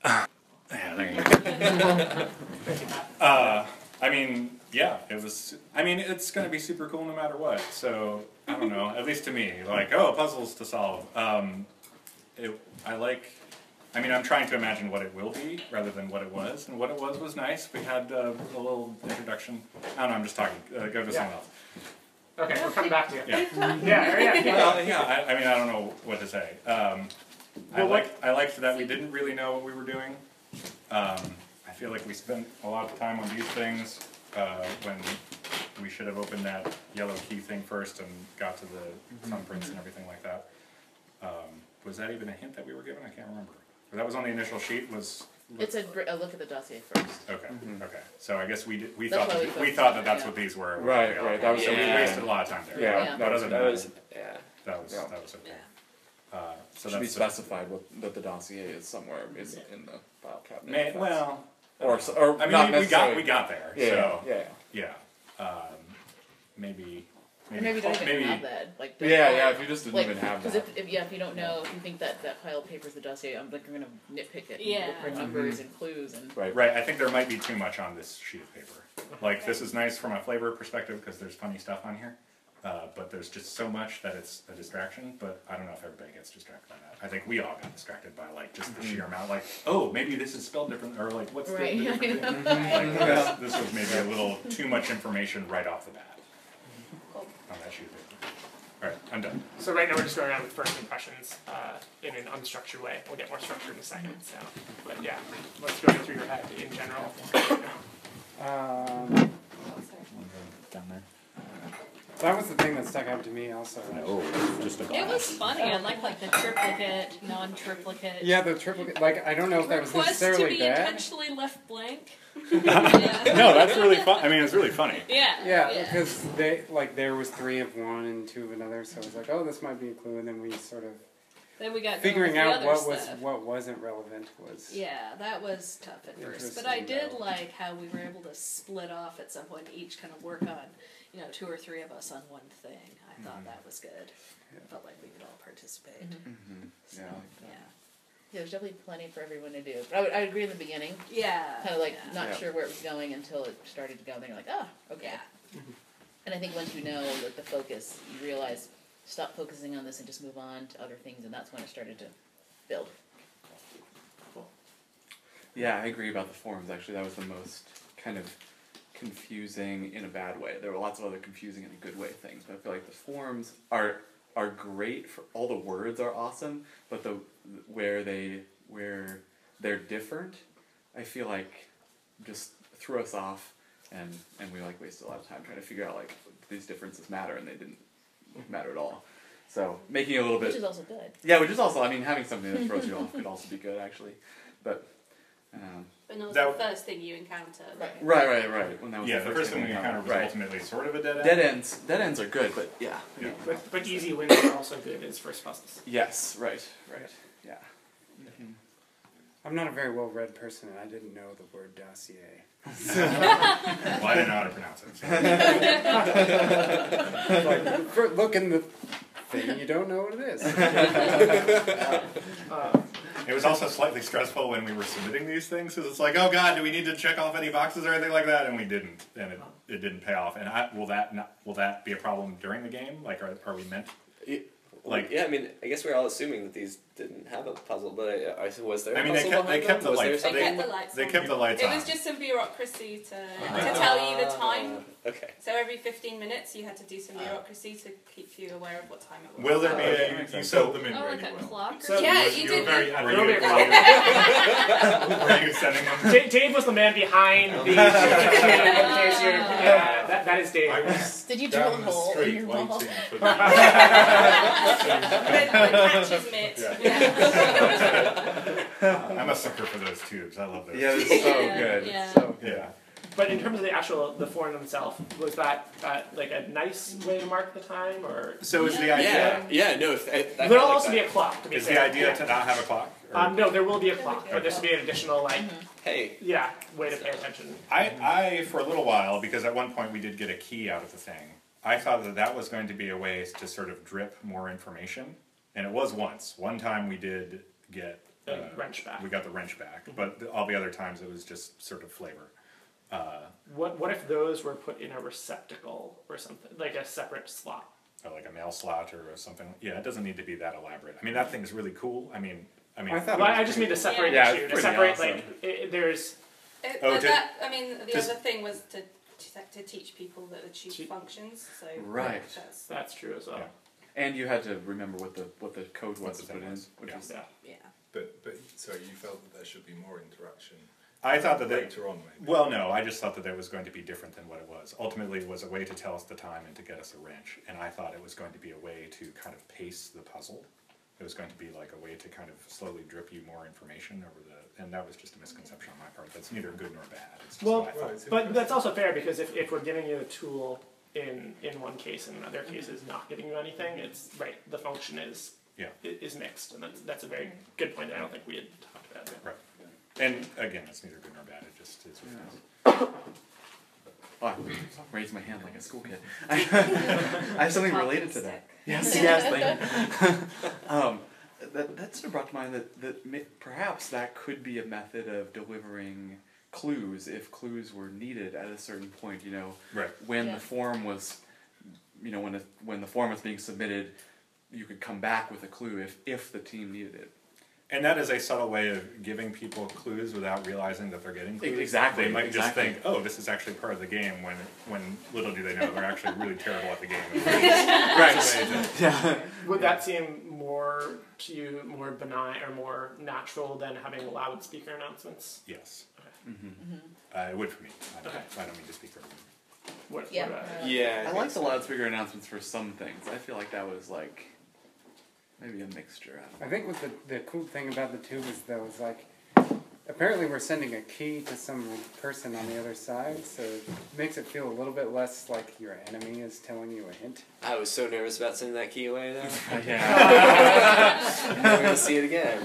Yeah, there you go. I mean, yeah, it was. I mean, it's going to be super cool no matter what. So I don't know. At least to me, like, oh, puzzles to solve. I like. I mean, I'm trying to imagine what it will be rather than what it was, and what it was nice. We had a little introduction. I don't know. I'm just talking. Go to someone else. Okay, we're coming back to you. Yeah. Yeah. I mean, I don't know what to say. I liked that we didn't really know what we were doing. I feel like we spent a lot of time on these things when we should have opened that yellow key thing first and got to the thumbprints and everything like that. Was that even a hint that we were given? I can't remember. Or that was on the initial sheet. It's a look at the dossier first. Okay. Okay. So I guess we That's thought why we that that's what these were. Right. That was So we wasted a lot of time there. Yeah. But other than that was Yeah. okay. So Should be that's specified what the dossier is somewhere in the file cabinet. well, or I mean, not we necessarily. got there. Yeah. So Yeah. maybe Maybe don't even have that. Like, Yeah. If you just didn't even have because that. if you don't know, if you think that pile of paper is the dossier, I'm like, you're gonna nitpick it. Yeah. And look for numbers and clues and. Right. I think there might be too much on this sheet of paper. Like, this is nice from a flavor perspective because there's funny stuff on here. But there's just so much that it's a distraction, but I don't know if everybody gets distracted by that. I think we all got distracted by, like, just the sheer amount, like, oh, maybe this is spelled different, or like, what's the different thing? Like, this was maybe a little too much information right off the bat on that sheet of paper. Alright, I'm done. So right now we're just going around with first impressions in an unstructured way. We'll get more structured in a second. So, but yeah, what's going through your head in general? Down there. That was the thing that stuck out to me also. Oh, just a It was funny. I like the triplicate, non-triplicate. Yeah, the triplicate. Like, I don't know if that was Request to necessarily be bad. intentionally left blank. No, that's really fun. I mean, it's really funny. Yeah, because there was 3 of one and 2 of another, so it was like, oh, this might be a clue, and then we sort of Then we got figuring going out with the other stuff. what wasn't relevant was. Yeah, that was tough at first, but I Interesting, did though. like how we were able to split off at some point to each kind of work on, 2 or 3 of us on one thing. I thought that was good. Felt like we could all participate. So, yeah. Yeah, there's definitely plenty for everyone to do. But I agree in the beginning. Yeah. Kind of like not Yeah. sure where it was going until it started to go. Then you're like, oh, okay. Yeah. And I think once you know like the focus, you realize stop focusing on this and just move on to other things, and that's when it started to build. Yeah, I agree about the forms. Actually, that was the most kind of confusing in a bad way. There were lots of other confusing in a good way things, but I feel like the forms are great for all the words are awesome, but where they're different, I feel like just threw us off, and we like wasted a lot of time trying to figure out like these differences matter, and they didn't matter at all. So making it a little bit, Which is also good. yeah, which is also, I mean, having something that throws you off could also be good actually, but. But no, it was That- the first thing you encountered. Right. When that was Yeah, the first thing we encountered was right. ultimately sort of a dead end. Dead ends are good, but yeah. But easy wins are also good as first puzzles. Yes, right, yeah. I'm not a very well-read person, and I didn't know the word dossier. Well, I didn't know how to pronounce it. Look in the thing, you don't know what it is. It was also slightly stressful when we were submitting these things, because it's like, oh god, do we need to check off any boxes or anything like that? And we didn't, and it didn't pay off. And will that be a problem during the game? Like, are we meant? Yeah, I mean, I guess we're all assuming that these didn't have a puzzle, but was there? I mean, they kept the lights. They kept the lights. They kept the lights It on. was just some bureaucracy to tell you the time. Okay. So every 15 minutes you had to do some bureaucry to keep you aware of what time it was. Will there be a? You sold them in Oh, very like a well. clock? So Yeah, you you were did. very. A Were little you, bit wrong. were you sending them? Dave was the man behind the case here. Yeah, that is Dave. I was Did you drill a down the hole in street your wall? waiting for The catcher's mitt. I'm a sucker for those tubes. I love those. Yeah, it's tubes. so Yeah, good. yeah. So Yeah. But in terms of the form themselves, was that like a nice way to mark the time, or So is the idea? No. there'll also be a clock? To be Is fair. the idea to not have a clock? Or- No, there will be a clock, but this will be an additional Hey. way to pay attention. I for a little while, because at one point we did get a key out of the thing, I thought that was going to be a way to sort of drip more information. And it was once. One time we did get wrench back. We got the wrench back, but all the other times it was just sort of flavor. What if those were put in a receptacle or something, like a separate slot? Or like a mail slot or something. Yeah, it doesn't need to be that elaborate. I mean, that thing's really cool. I mean, I thought Well, it was I just mean to pretty separate Yeah, the it's two. To pretty separate awesome. like there's Oh, But did- that, I mean, the does- other thing was to teach people that the tube Te- functions. So Right. that's true as well. Yeah. And you had to remember what the code What was the to put thing in, was, which yeah. was Yeah. yeah. But so you felt that there should be more interaction I thought that they, later on, maybe. well, no, I just thought that it was going to be different than what it was. Ultimately, it was a way to tell us the time and to get us a wrench, and I thought it was going to be a way to kind of pace the puzzle. It was going to be like a way to kind of slowly drip you more information over the, and that was just a misconception on my part. That's neither good nor bad. It's just Well, what I thought. Right. but that's also fair because if we're giving you a tool in one case and in other cases not giving you anything, it's right. The function is Yeah. is mixed, and that's a very good point that I don't think we had talked about. Right. And again, it's neither good nor bad. It just is what it is. Oh, I raised my hand like a school kid. I have something related to that. Yes, yes, thank you. That sort of brought to mind that perhaps that could be a method of delivering clues if clues were needed at a certain point. You know, Right. when Yeah. the form was, you know, when the form was being submitted, you could come back with a clue if the team needed it. And that is a subtle way of giving people clues without realizing that they're getting clues. Exactly, They might exactly. just think, oh, this is actually part of the game, when little do they know they're actually really terrible at the game. Right. Yeah. Would that seem more to you more benign or more natural than having loudspeaker announcements? Yes. Mm-hmm. It would for me. I don't, Okay. I don't mean to speak for everyone. What, Yeah. Yeah. I like the loudspeaker announcements for some things. I feel like that was like maybe a mixture. I think what the cool thing about the tube is though is like apparently we're sending a key to some person on the other side, so it makes it feel a little bit less like your enemy is telling you a hint. I was so nervous about sending that key away though. Yeah. I'm gonna see it again.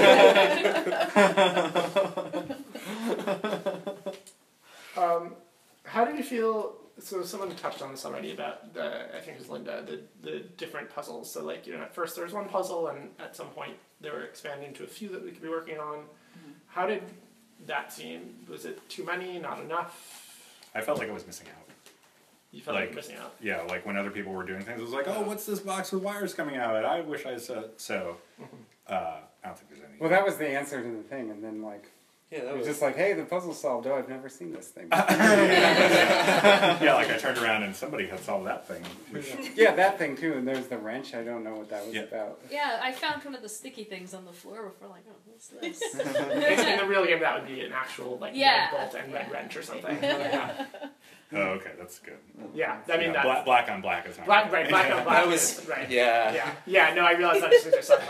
How did you feel? So someone touched on this already about I think it was Linda, the different puzzles. So like, you know, at first there was one puzzle, and at some point they were expanding to a few that we could be working on. How did that seem? Was it too many? Not enough? I felt like I was missing out. You felt like Like- missing out. Yeah, like when other people were doing things, it was like, oh, what's this box with wires coming out of it? I wish I said so. I don't think there's any. Well, that was the answer to the thing, and then like Yeah, it that was was just like, hey, the puzzle's solved. Oh, I've never seen this thing. Yeah, like I turned around and somebody had solved that thing. Which, Yeah, that thing too, and there's the wrench. I don't know what that was Yeah. about. Yeah, I found one of the sticky things on the floor before, like, oh, what's this? In the real game, that would be an actual like Yeah. red bolt and red Yeah. wrench or something. Yeah, oh, okay, that's good. yeah. I mean, Yeah, that's black on black is not black, good. right? Black on black That was- is right. yeah. Yeah, yeah. No, I realized that as soon as I saw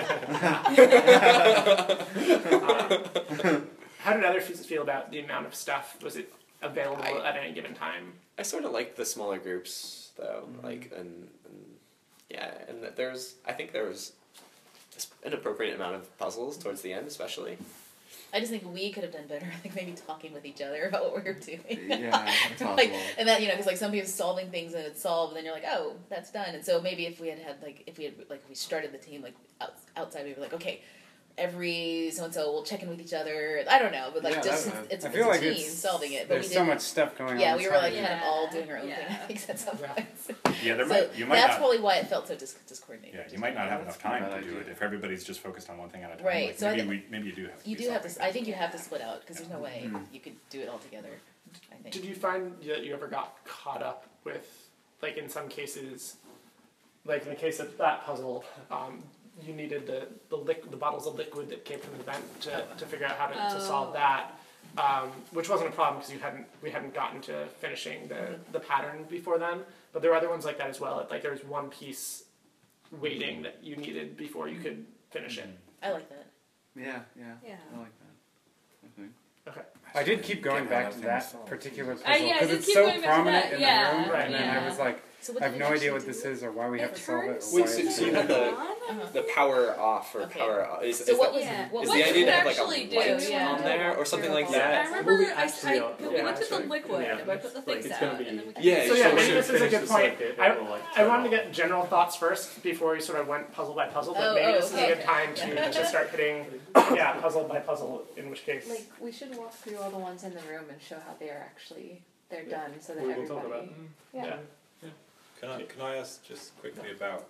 it. Like, fuck. How did other pieces feel about the amount of stuff? Was it available at any given time? I sort of liked the smaller groups though, like and yeah, and that I think there was an appropriate amount of puzzles towards the end, especially. I just think we could have done better. I think maybe talking with each other about what we were doing. Yeah, that's possible. Like, and that, you know, because like some people solving things and it's solved, and then you're like, oh, that's done. And so maybe if we had if we started the team like outside, we were like, okay, every so and so we'll check in with each other. I don't know, but like Yeah, just that- it's I a feel like team it's- solving it. But There's we so didn't. much stuff going on. Yeah, we were like inside. kind of all doing our own Yeah. thing. I think at some Yeah. points. Yeah, there So might you might that's not. probably why it felt so discoordinated. Yeah, you might not have enough time Bad to do idea. it if everybody's just focused on one thing at a time. Right, Like so I maybe maybe you do have to. You be do have to. solving I think you have to split out because there's no way Mhm. you could do it all together. I think. Did you find that you ever got caught up with, like in some cases, like in the case of that puzzle, you needed the bottles of liquid that came from the vent to figure out how to solve that, which wasn't a problem because we hadn't gotten to finishing the pattern before then. But there were other ones like that as well. Like there was one piece waiting that you needed before you could finish it. I like that. Yeah. Yeah. I like that. I think. Okay. I did keep going Get back how to that that thing's solved. particular puzzle yeah, I because did it's keep so going back to prominent that, in yeah, the room, right, and then yeah. I was like, So what I have did no you idea actually what this do? is or why we have It to solve it. turns Or Wait, why so it's you had the- on? the power off or Okay. power on. So what was Yeah. what Is was the idea to have like actually a do, light yeah. on there or something like I that? remember Will we I actually- we yeah, went to the actually, liquid, yeah. and I put the Like, things it's out, gonna be- and then we Yeah, So yeah, sure, maybe sure. this is a Finish good the point. circuit, I, it will, like, I turn wanted to off. get general thoughts first before we sort of went puzzle by puzzle, but Oh, maybe oh, this is okay. a good time to Yeah. just start hitting, puzzle by puzzle, in which case. Like, we should walk through all the ones in the room and show how they are actually, they're Yeah. done, so that We will talk about everybody, them. yeah. Can I ask just quickly about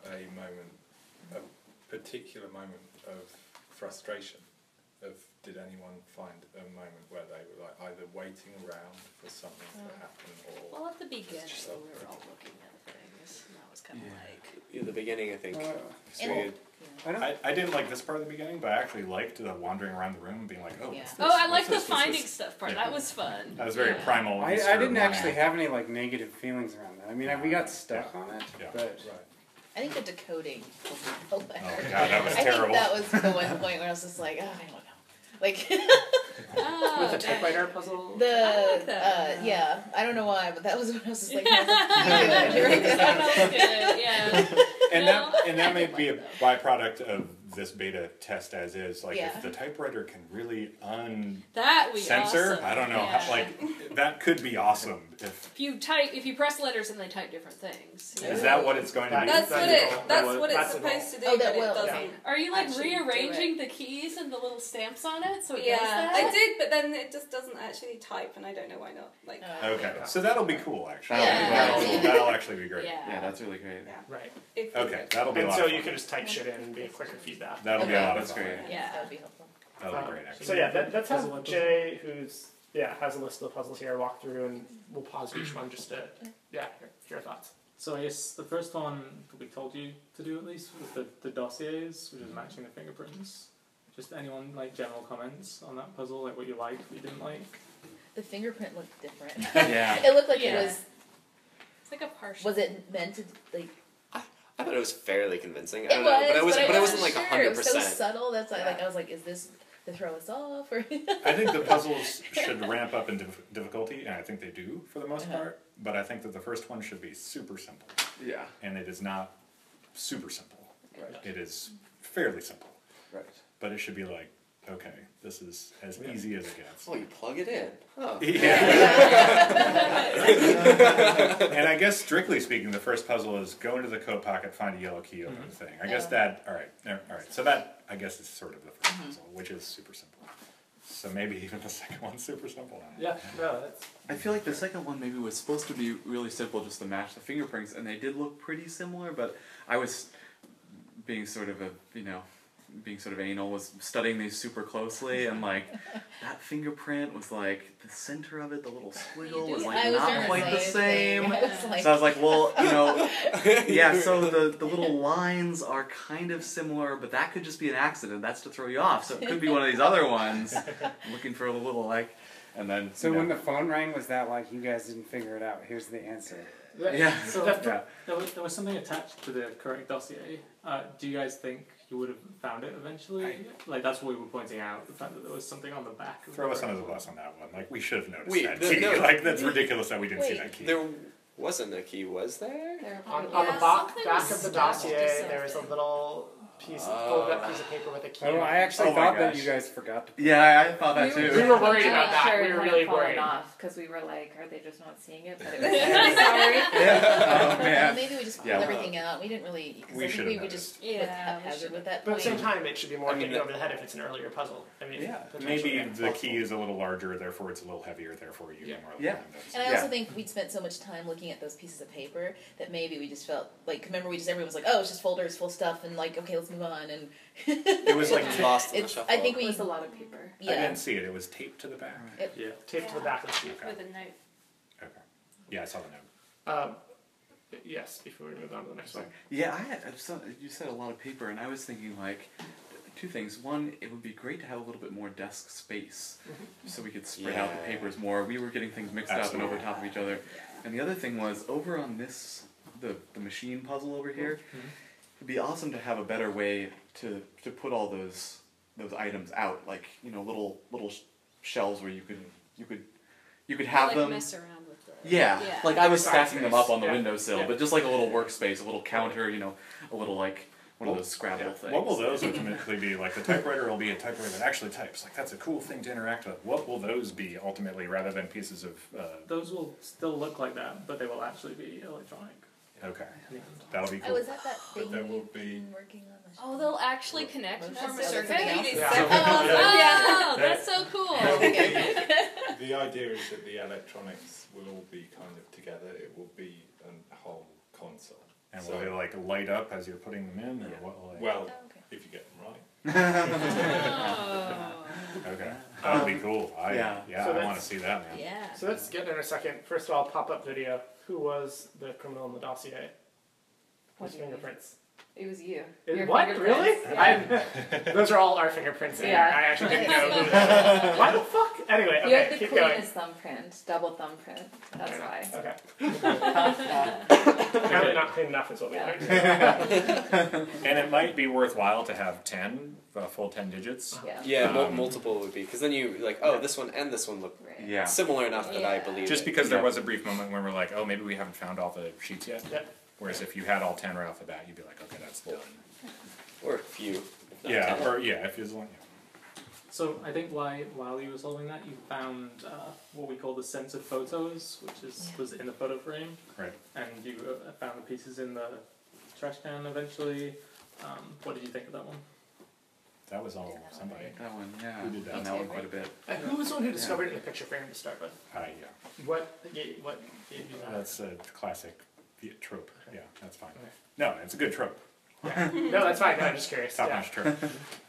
a particular moment of frustration? Did anyone find a moment where they were like either waiting around for something to happen or? Well, at the beginning, just we were all looking at things, and that was kind of like. In the beginning, I think. So And- we had- I don't. I didn't like this part of the beginning, but I actually liked the wandering around the room and being like, oh, Yeah. what's this? Oh, I What's like the this? What's finding this? stuff part. Yeah. That was fun. That was very Yeah. primal. I Easter didn't morning. actually have any like negative feelings around that. I mean, we got stuck on it, Yeah. but Right. I think the decoding was Oh hilarious. god, that was I terrible. think that was the one point where I was just like, oh, I don't know. Like Oh, With the okay. typewriter puzzle. the I like that. yeah, I don't know why, but that was when I was just like, That was good, yeah. And No, that I may did be a like that. byproduct of this beta test as is. Like Yeah. if the typewriter can really That would be censor, awesome. I don't know, Yeah. how, like that could be awesome. If If you press letters and they type different things. you is know? that what it's going to be? That's what it. That That's will- what it's that's the goal. supposed to do, Oh, that but will, it doesn't. okay. Are you like actually do rearranging the keys and the little stamps on it so it Yeah, does that? I did, but then it just doesn't actually type, and I don't know why not. Like, Okay, so that'll be cool actually. Yeah. That'll actually be great. Yeah. Yeah, that's really great. Right. if Okay, that'll be a And lot so of you fun. can just type shit in and be a quicker feedback. That'll be a Okay. lot of That's fun. great. Yeah. that would be helpful. That'll be great actually. So yeah, let's Puzzle have by Jay, who's has a list of the puzzles here, walk through, and we'll pause each one just to hear your thoughts. So I guess the first one that we told you to do at least was the dossiers, which is matching the fingerprints. Just anyone like general comments on that puzzle, like what you liked, what you didn't like. The fingerprint looked different. Yeah. It looked like Yeah. it was. It's like a partial. Was it meant to like? I thought it was fairly convincing. I It don't know, was, but it wasn't like sure. 100%. It was so subtle. That's why, like, I was like, is this to throw us off or? I think the puzzles should ramp up in difficulty, and I think they do for the most Uh-huh. part. But I think that the first one should be super simple, Yeah. and it is not super simple. Right. It is fairly simple, Right. but it should be like, okay, this is as easy as it gets. Oh, you plug it in. Oh. And I guess strictly speaking, the first puzzle is go into the coat pocket, find a yellow key, open the thing. I guess that. All right. So that I guess is sort of the first puzzle, which is super simple. So maybe even the second one's super simple. Yeah, no, that's I feel like the second one maybe was supposed to be really simple just to match the fingerprints, and they did look pretty similar, but I was being sort of anal, was studying these super closely, and like that fingerprint was like the center of it, the little squiggle was like I was not doing quite the same same. thing. I was like, So I was like, well, yeah, so the little lines are kind of similar, but that could just be an accident. That's to throw you off. So it could be one of these other ones. Looking for a little like, and then so when the phone rang, was that like you guys didn't figure it out? Here's the answer. yeah, So Yeah. there was something attached to the correct dossier. Do you guys think you would have found it eventually? Like that's what we were pointing out, the fact that there was something on the back. Of Throw the us under the correct bus on that one. Like we should have noticed Wait, that the- key. no. Like that's ridiculous that we didn't see Wait. that key. There wasn't a key, was there? There are on probably- the Yeah, back something of was the attached to dossier. There was a something. little folded up piece of paper with a key. Oh, on it. I actually Oh my thought that gosh. you guys forgot to. Yeah, I thought that too. We were worried I'm about not that. sure We it were had really fallen worried. off because we were like, are they just not seeing it? But it was very sorry. Yeah. Oh well, man. maybe we just pulled Yeah. everything out. We didn't really. Cause We I think should we have were just noticed. with Yeah, we haphazard should with that But at the point. same time, it should be more I mean, getting over the head if it's an earlier puzzle. I mean, Yeah. potentially, Maybe the possible. key is a little larger, therefore it's a little heavier, therefore you Yeah. can more Yeah. find those. And I also Yeah. think we'd spent so much time looking at those pieces of paper that maybe we just felt like, remember, everyone was like, oh, it's just folders full stuff, and like, okay, let's move on. And It was like Lost in the it's. shuffle. I think It we. was a lot of paper. I Yeah. didn't see it. It was taped to the back. Yeah. taped to the back of the sheet. Okay. With a note. Okay. Yeah, I saw the note. Yes, before we move on to the next one. Yeah, you said a lot of paper, and I was thinking like two things. One, it would be great to have a little bit more desk space, so we could spread out the Yeah. papers more. We were getting things mixed up and over top of each other. And the other thing was over on this, the machine puzzle over here. It'd be awesome to have a better way to put all those items out, like little shelves where you could have like them. mess around with the. Yeah, like I was Side stacking them up on the space. windowsill, Yeah. but just like a little workspace, a little counter, a little like one of those Scrabble things. What will those ultimately be? Like the typewriter will be a typewriter that actually types. Like that's a cool thing to interact with. What will those be ultimately, rather than pieces of? Those will still look like that, but they will actually be electronic. Okay, at the end. that'll be Oh, cool. is that thing there will you've be- been working on? The Oh, they'll actually connect and form a That's circuit? something else. Oh, that's so cool. The idea is that the electronics will all be kind of together. It will be a whole console. And So- will they like light up as you're putting them in, or Yeah. what will they? Well, Oh, okay. if you get them right. Oh. Okay, that'll be cool. Yeah. I So want that's- to see that, man. Yeah. So let's get in a second. First of all, pop-up video. Who was the criminal in the dossier? What Whose do you mean? fingerprints? It was you. It- Your what? fingerprints. Really? Yeah. Those are all our fingerprints in Yeah. there. I actually didn't know who that was. Why the fuck? Anyway, You have okay, the keep going. cleanest thumbprint, double thumbprint. That's why. Okay. Yeah. Apparently not clean enough is what we learned. And it might be worthwhile to have 10, full 10 digits. Yeah. Yeah, Um, multiple would be because then you like, oh, this one and this one look Right. Yeah. similar enough that I Yeah. believe. Just it. because there Yeah. was a brief moment when we're like, oh, maybe we haven't found all the sheets yet. Yep. Whereas if you had all 10 right off the bat, you'd be like, okay, that's the one. or a few. if not Yeah, 10. or yeah, if it's one. So I think while you were solving that, you found what we call the censored photos, which was in the photo frame, Right. and you found the pieces in the trash can eventually. What did you think of that one? That was all somebody. That one, yeah. Who did that? Done that one quite a bit. And who was the one who discovered it in the picture frame to start with? Yeah. What gave you that? That's a classic trope. Yeah, that's fine. Okay. No, it's a good trope. No, that's fine. No, I'm just curious. Top Yeah. notch trope.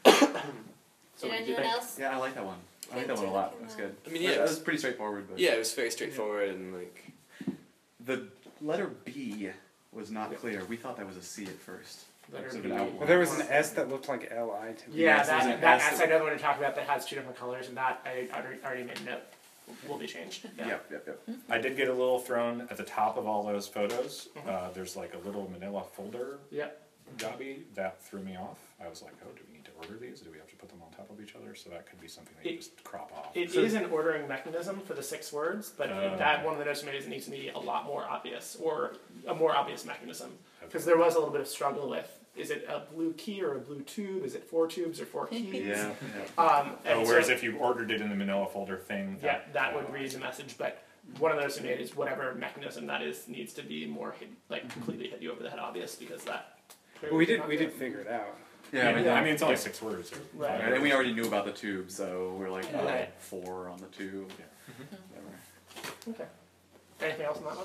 So Did what did you anyone think? else? Yeah, I like that one. I like that one a lot. That's good. I mean, yeah, that was pretty straightforward. But Yeah, it was very straightforward and like. the letter B was not clear. We thought that was a C at first. Letter Sort of B. an outline. Well, there was an S that looked like LI to me. Yeah, Yes, there's that an that's S. another one to talk about that has two different colors, and that I already made a note will be changed. Yeah. Yep. I did get a little thrown at the top of all those photos. There's like a little manila folder Yep. jobby that threw me off. I was like, oh, do we need to order these? Do we have to put them on top of each other? So that could be something that you just crop off. It is an ordering mechanism for the 6 words, but Oh. that one of the notes you made is it needs to be a lot more obvious, or a more obvious mechanism. Because there was a little bit of struggle with, is it a blue key or a blue tube? Is it 4 tubes or 4 keys? Yeah. And Whereas so, if you ordered it in the manila folder thing, yeah, that would read the message, but one of those you made is whatever mechanism that is needs to be more completely hit you over the head obvious, because that... But we did figure it out. Yeah. I mean, it's only 6 words. Or Right. five And we words. already knew about the tube, so we're like, oh, Right. 4 on the tube. Yeah. Whatever. Okay. Anything else on that one?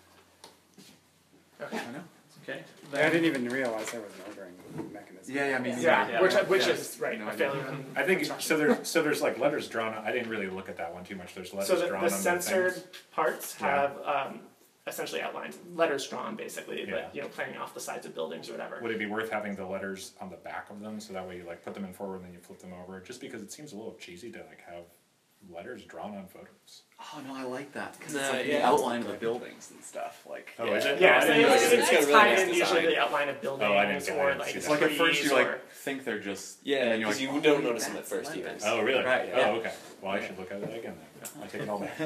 Okay. I know. Okay. I didn't even realize there was an ordering mechanism. Yeah, I mean, Yeah, Yeah. which Yeah. is right. No a idea. failure. In I think construction. so. There's like letters drawn. I didn't really look at that one too much. There's letters So drawn the on censored things. parts Yeah. have essentially outlined letters drawn, basically, Yeah. but playing off the sides of buildings or whatever. Would it be worth having the letters on the back of them so that way you like put them in forward and then you flip them over? Just because it seems a little cheesy to like have letters drawn on photos. Oh no, I like that because No, it's like the yeah. outline of the buildings and stuff. Like, Oh, is it? Yeah, Oh, I so didn't it's, realize it's, it. got a really tied nice in usually design. the outline of buildings Oh, I didn't get or it. like See it's that. like at first trees you or like think they're just Yeah, and then you're 'cause like, you oh, don't wait, notice them at that's first letters. Oh, really? Right, Oh, yeah. okay. Well, I should look at it again then. I take it all back.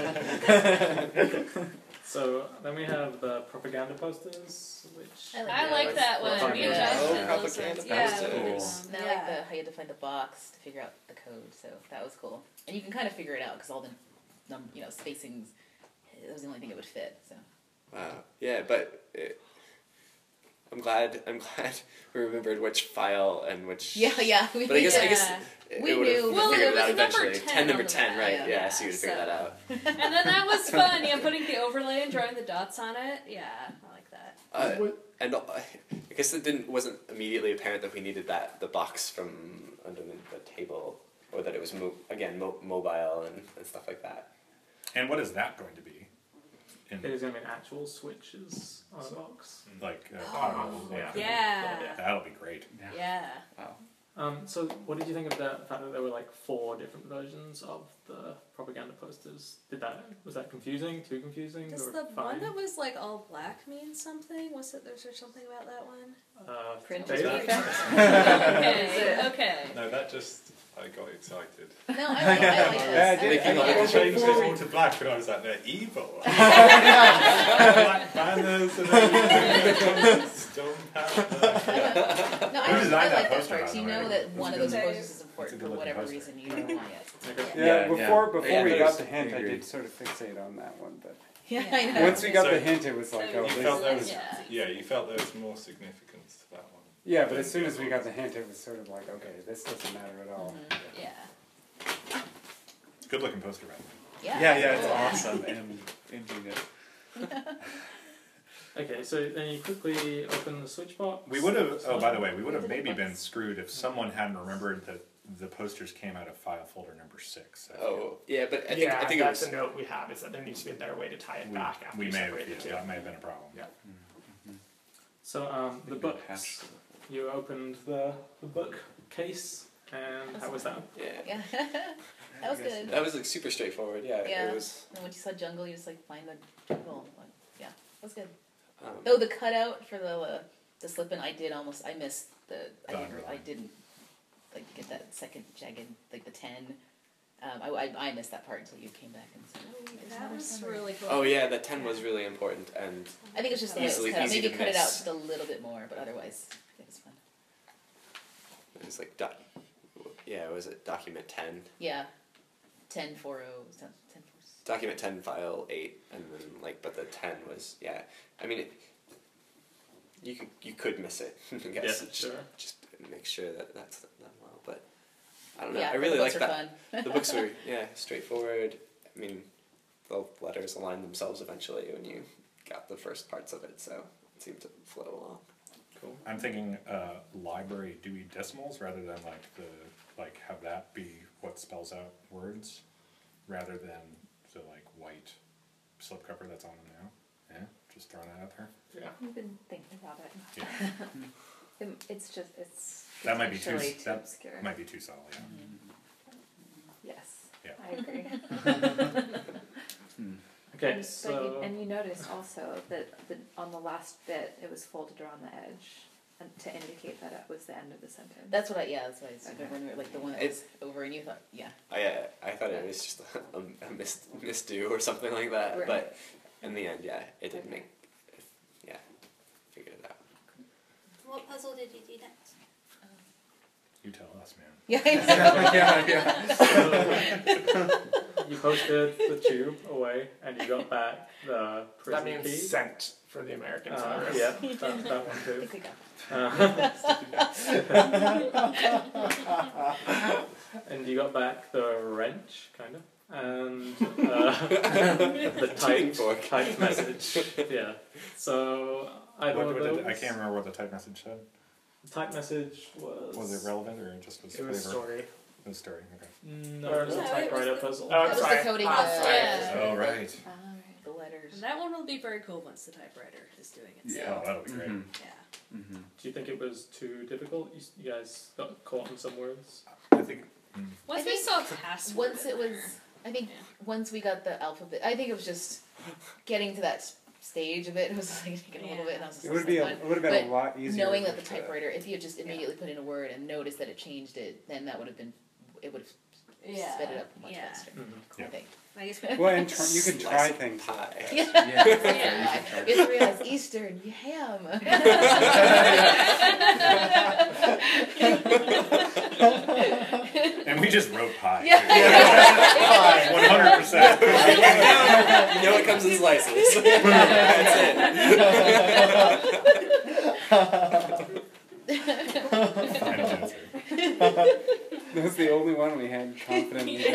So then we have the propaganda posters, which I like that one. Propaganda. Me and Josh Oh, did those propaganda ones. Yeah. posters. And I like the how you had to find the box to figure out the code, so that was cool. And you can kind of figure it out because all the spacings, that was the only thing it would fit. So Wow. Yeah, but I'm glad we remembered which file and which. yeah. But I guess We it would have knew. Well, figured it it out was number eventually. 10 number on the 10, back, right? yeah. Yeah, so you would figure So- that out. And then that was fun. Yeah, putting the overlay and drawing the dots on it. Yeah, I like that. And I guess it wasn't immediately apparent that we needed the box from under the table, or that it was mobile and stuff like that. And what is that going to be? it is going to be an actual switches on a box. Like, Oh, like Yeah. that'll be great. Yeah. So what did you think of the fact that there were like 4 different versions of the propaganda posters? Was that confusing? Too confusing? Does or the fine? one that was like all black mean something? Was there something about that one? Uh, Print David? defect. Okay. Okay. No, that just I got excited. No, I like this. Yeah, I did. Making all I- the Changed before it we- all to black, and I was like, they're evil. Black banners and everything. Storm power. No, Who I designed like that that poster, part. by So you the way? know that It's one a of those good- posters is it's a important good for looking whatever poster. reason you don't know yet. Okay. Yeah, Yeah, before yeah. before Yeah, we there's- got the hint, I I agree. did sort of fixate on that one, but Yeah, Yeah. I know. once we got So- the hint, it was like, So oh, You this felt is- there was, Yeah. yeah, you felt there was more significance to that one. yeah. But as soon as we got the hint, it was sort of like, okay, this doesn't matter at all. Mhm. Yeah. Good looking poster, by the way. Yeah, Yeah, it's cool. awesome and ingenious. Okay, so then you quickly open the switch box. We would have. Oh, by the way, we would have Did it maybe once. been screwed if someone hadn't remembered that the posters came out of file folder number 6. I feel. Oh, yeah, but I think yeah, I think it that's was. a note we have, is that there needs to be a better way to tie it back after we you may have. separate the two. That may have been a problem. Yeah. So the books. You opened the book case, and how was that? Yeah. Yeah. That was good. That was like super straightforward. Yeah, Yeah. it was. And when you saw jungle, you just like find the jungle. Like, yeah, that was good. Um, Though the cutout for the slip in, I missed the. The I underline. didn't like get that second jagged like the 10. I missed that part until you came back and said, "Oh, there's That another was summary." really cool. Oh yeah, that 10 was really important, and I think it's just the way it's Easily- cut out. easy Maybe to cut it out miss. just a little bit more, but otherwise it was fun. it was like was it document 10, Yeah, 1040, 10. document 10 file 8, and then like, but the 10 was I mean, you could miss it. I guess Yeah, sure. just make sure that that's done well, but I don't know. Yeah, I but really the like books are that. fun. The books were straightforward. I mean, the letters aligned themselves eventually when you got the first parts of it, so it seemed to flow along. Cool. I'm thinking library Dewey Decimals rather than have that be what spells out words, rather than the white slipcover that's on them now. Yeah, just throwing that out there. Yeah. We've been thinking about it. Yeah. It's just, it's That might be too. potentially too That obscure. might be too subtle. Yeah. Yes, Yeah. I agree. Okay, And, so and you noticed also that on the last bit, it was folded around the edge to indicate that it was the end of the sentence. That's what I was Okay. when we were, like the one that It's- was over and you thought, yeah. I thought it was just a misdo or something like that, Right. but in the end, it didn't Okay. make. Figured it out. What puzzle did you do next? You tell us, man. Yeah, I know. you posted the tube away, and you got back the That prison means key. sent for the American Yeah, virus. that one I too. think we got And you got back the wrench, kind of, and the typed message. Yeah. So either What of did those. I can't remember what the type message said. The type message was. Was it relevant or just was It was flavor? story. It was story. Okay. No, it was a No, it typewriter was the- puzzle. Oh, That was sorry. the coding. Sorry. Oh right. the letters. And that one will be very cool once the typewriter is doing it. Yeah, that'll be great. Yeah. Do you think it was too difficult? You guys got caught on some words. I think. Once I we think saw password. Once it was, I think once we got the alphabet, I think it was just getting to that stage of it. It was like taking a little bit, and I was just It would like, be fun. it would have been But a lot easier. knowing that the with, typewriter, if you had just immediately put in a word and noticed that it changed it, then that would have been, it would have Yeah. sped it up much Yeah. faster. Yeah. I think. I guess Well, and you can Slice try of things. pie. Yeah. Yeah. Yeah. It's realized Eastern ham. And we just wrote pie. Yeah. 100%. You know it comes in slices. That's it. Final answer. That was the only one we had confidently.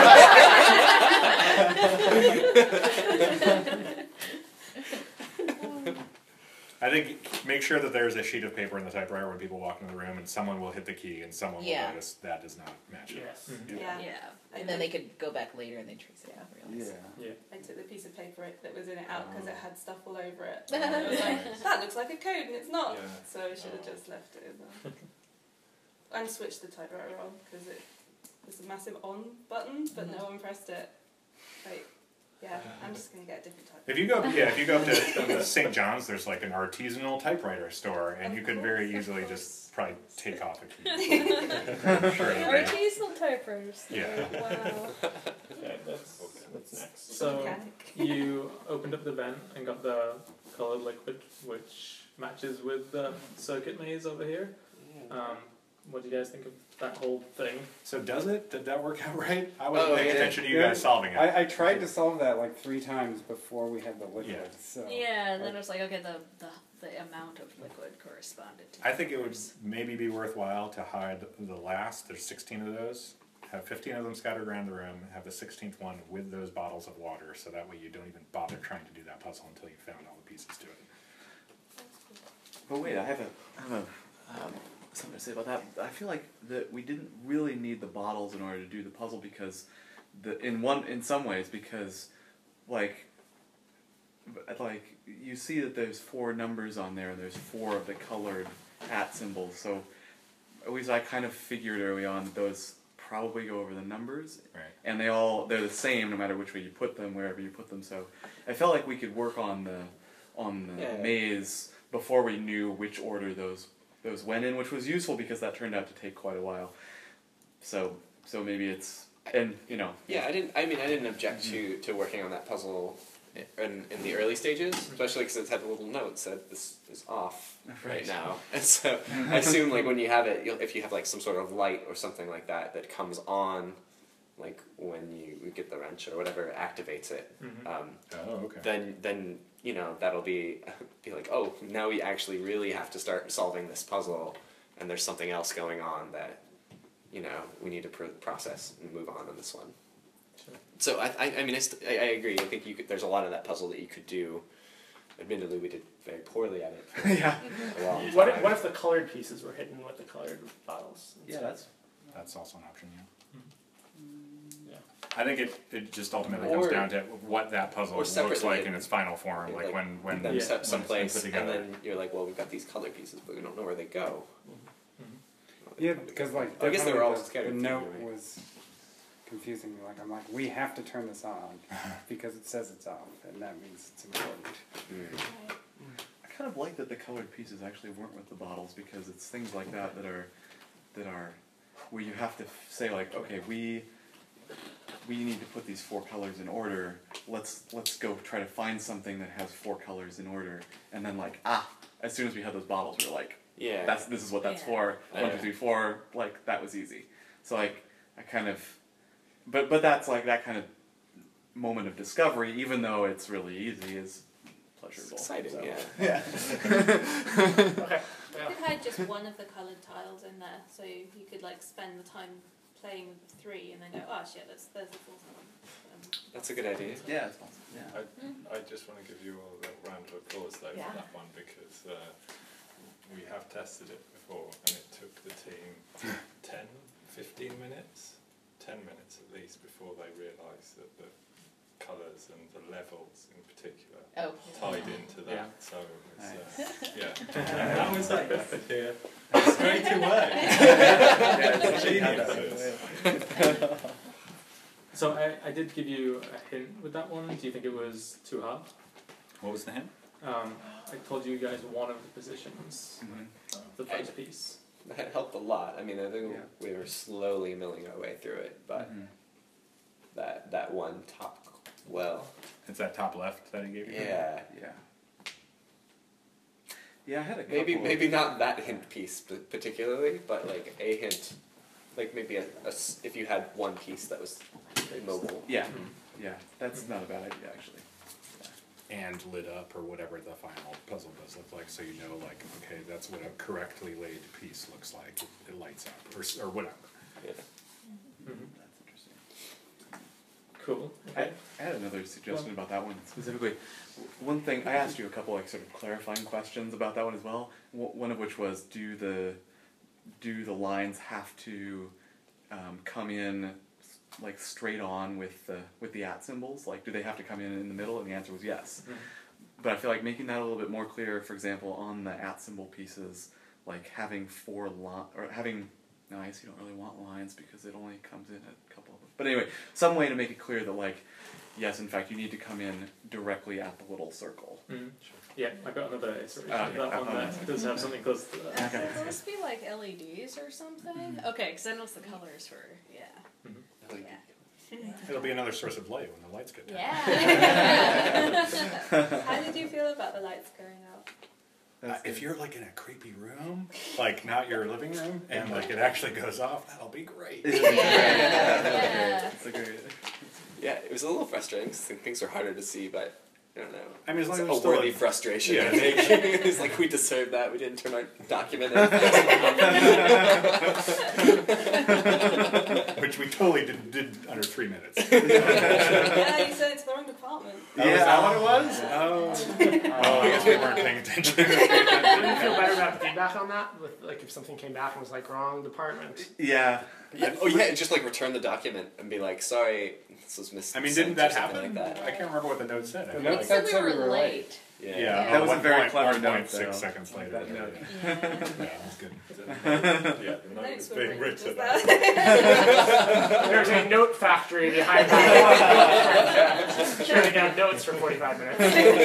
I think make sure that there's a sheet of paper in the typewriter when people walk into the room, and someone will hit the key, and someone will Yeah. notice that does not match it. Yes. Yeah. Yeah. And then they could go back later and they trace it out. Realize. I took the piece of paper that was in it out because it had stuff all over it. Oh, And I was like, nice. that looks like a code and it's not. Yeah. So I should have just left it in there. And switched the typewriter on because it was a massive on button, but no one pressed it. Like, Yeah, I'm just gonna get a different type. If you go up to St. John's, there's like an artisanal typewriter store, and you could very easily just probably take off a key. I'm sure it'll be- Artisanal typewriters. Yeah. Wow. Okay, that's next. So Organic. you opened up the vent and got the colored liquid, which matches with the circuit maze over here. What do you guys think of that whole thing? So does it? Did that work out right? I wasn't paying yeah. attention to you guys solving it. I tried to solve that like 3 times before we had the liquid. Yeah. So Yeah, and then it was like, okay, the amount of liquid corresponded to. I think it would maybe be worthwhile to hide the last. There's 16 of those. Have 15 of them scattered around the room. Have the 16th one with those bottles of water, so that way you don't even bother trying to do that puzzle until you found all the pieces to it. But wait, I have something to say about that. I feel like that we didn't really need the bottles in order to do the puzzle because in some ways because like you see that there's 4 numbers on there and there's 4 of the colored @ symbols. So at least I kind of figured early on that those probably go over the numbers, Right. and they're the same no matter which way you put them, wherever you put them. So I felt like we could work on the Yeah. maze before we knew which order those went in, which was useful because that turned out to take quite a while. So maybe it's Yeah, I didn't object to working on that puzzle in the early stages, especially because it had a little note said this is off right now, and so I assume like when you have it, if you have like some sort of light or something like that comes on, like when you get the wrench or whatever activates it, Oh, okay. then that'll be like, oh, now we actually really have to start solving this puzzle, and there's something else going on that we need to process and move on this one. Sure. So I agree. I think there's a lot of that puzzle that you could do. Admittedly, we did very poorly at it for yeah. a long time. What if the colored pieces were hidden with the colored bottles? Yeah, That's also an option, yeah. Yeah. I think it just ultimately comes Or- down to what that puzzle or looks separately like in hidden. its final form, like when them Yeah. set when someplace, it's been put and together. then you're like, well, we've got these colored pieces, but we don't know where they go. yeah, because like I guess they were all definitely scattered the through, note right? was confusing me. Like I'm like, we have to turn this on because it says it's off, and that means it's important. I kind of like that the colored pieces actually weren't with the bottles because it's things like that are where you have to say like, okay, we need to put these 4 colors in order. Let's go try to find something that has 4 colors in order, and then like as soon as we had those bottles, we were like, Yeah. this is what that's Yeah. for. 1, 2, Yeah. 3, 4. Like that was easy. So like I kind of, but that's like that kind of moment of discovery, even though it's really easy, is pleasurable. It's exciting, So- yeah. Yeah. Okay. You could hide just one of the coloured tiles in there, so you could like spend the time playing with the 3 and then go, oh shit, there's the 4th one. That's a good idea. Yeah, it's awesome. Yeah. I just want to give you all a little round of applause though Yeah. for that one because we have tested it before and it took the team 10, 15 minutes, 10 minutes at least before they realised that the colours and the levels in particular tied into that. Yeah. So it was, Nice. yeah. How was that? Yeah. Straight away. Geniuses. So I did give you a hint with that one. Do you think it was too hard? What was the hint? I told you guys one of the positions Mhm. of the first piece. That helped a lot. I mean, I think Yeah. we were slowly milling our way through it, but Mhm. that one top well. It's that top left that he gave you? Yeah. Yeah. Yeah, I had a couple Maybe not that hint piece particularly, but like a hint, like maybe if you had one piece that was immobile. Yeah. Yeah. That's not a bad idea actually. And lit up or whatever the final puzzle does look like, so you know, like, okay, that's what a correctly laid piece looks like. It lights up, or whatever. Yeah. Mm-hmm. That's interesting. Cool. Okay. I had another suggestion about that one specifically. One thing, I asked you a couple like sort of clarifying questions about that one as well. One of which was, do the lines have to come in like straight on with the @ symbols? Like, do they have to come in the middle? And the answer was yes. Mhm. But I feel like making that a little bit more clear, for example, on the @ symbol pieces, like having 4 or having, no, I guess you don't really want lines because it only comes in a couple of them. But anyway, some way to make it clear that like yes, in fact, you need to come in directly at the little circle. Mm. Yeah, I got another iteration. Okay. That one there does have something close to that. Okay. It must be like LEDs or something. Okay, because I know the colors for It'll be another source of light when the lights get down. Yeah. How did you feel about the lights going out? If you're like in a creepy room, like not your living room, and like it actually goes off, that'll be great. It's a great. Yeah, it was a little frustrating because things were harder to see, but I don't know. I mean, as long It's as a there's still worthy frustration. Yeah. I think it's like we deserved that. We didn't turn our document in. which we totally did under 3 minutes. Yeah, you said it's the wrong department. Oh, is that what it was? Oh, I guess we weren't paying attention. Wouldn't you feel better about feedback on that? With like if something came back and was like wrong department. Yeah. Yeah. Oh yeah, just like return the document and be like, sorry, this was missed. I mean, didn't that happen? Like that. I can't remember what the note said. The note said we were late. Yeah. That was a very clever note, 1.6 though. seconds later. That note. Yeah, that was good. Yeah, the note was being written. There's a note factory behind that. Turning down notes for 45 minutes.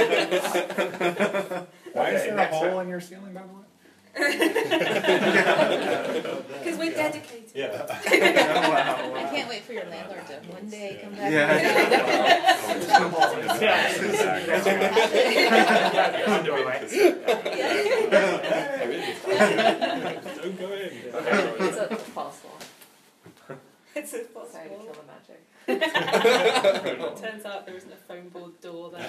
Why is there a next hole in your ceiling, by the way? Because we're dedicated. Yeah. I can't wait for your landlord to one day come back. Yeah. Don't go in. It's a false wall. It's Sorry to impossible. kill the magic. Turns out there isn't a phone board door there.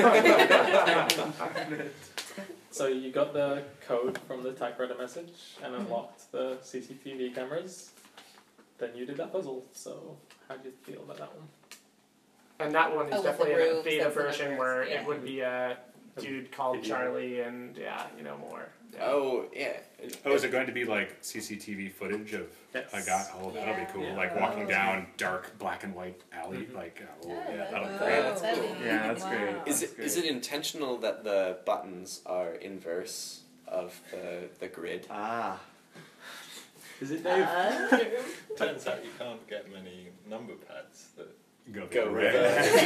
So you got the code from the typewriter message and unlocked the CCTV cameras. Then you did that puzzle. So how did you feel about that one? And that one is Oh, with the definitely a rooms, beta that's the version numbers, where yeah. it would be a dude called Video. Charlie and more. Yeah. Oh yeah. Oh, is it going to be like CCTV footage of Yes. a guy? Oh, that'll be cool. Yeah. Like walking down dark black and white alley. Like, that'll be great. Oh, that'd be Yeah, that's wow. great. Is it intentional that the buttons are inverse of the grid? Ah. Is it Dave? Turns out you can't get many number pads that Go Go the with way.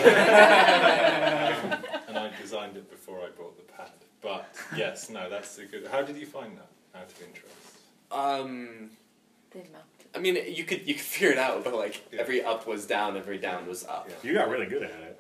and I designed it before I bought the pad. But yes, no, that's a good. How did you find that? Out of interest. They've mapped. I mean, you could figure it out, but like Yeah. every up was down, every down was up. You got really good at it.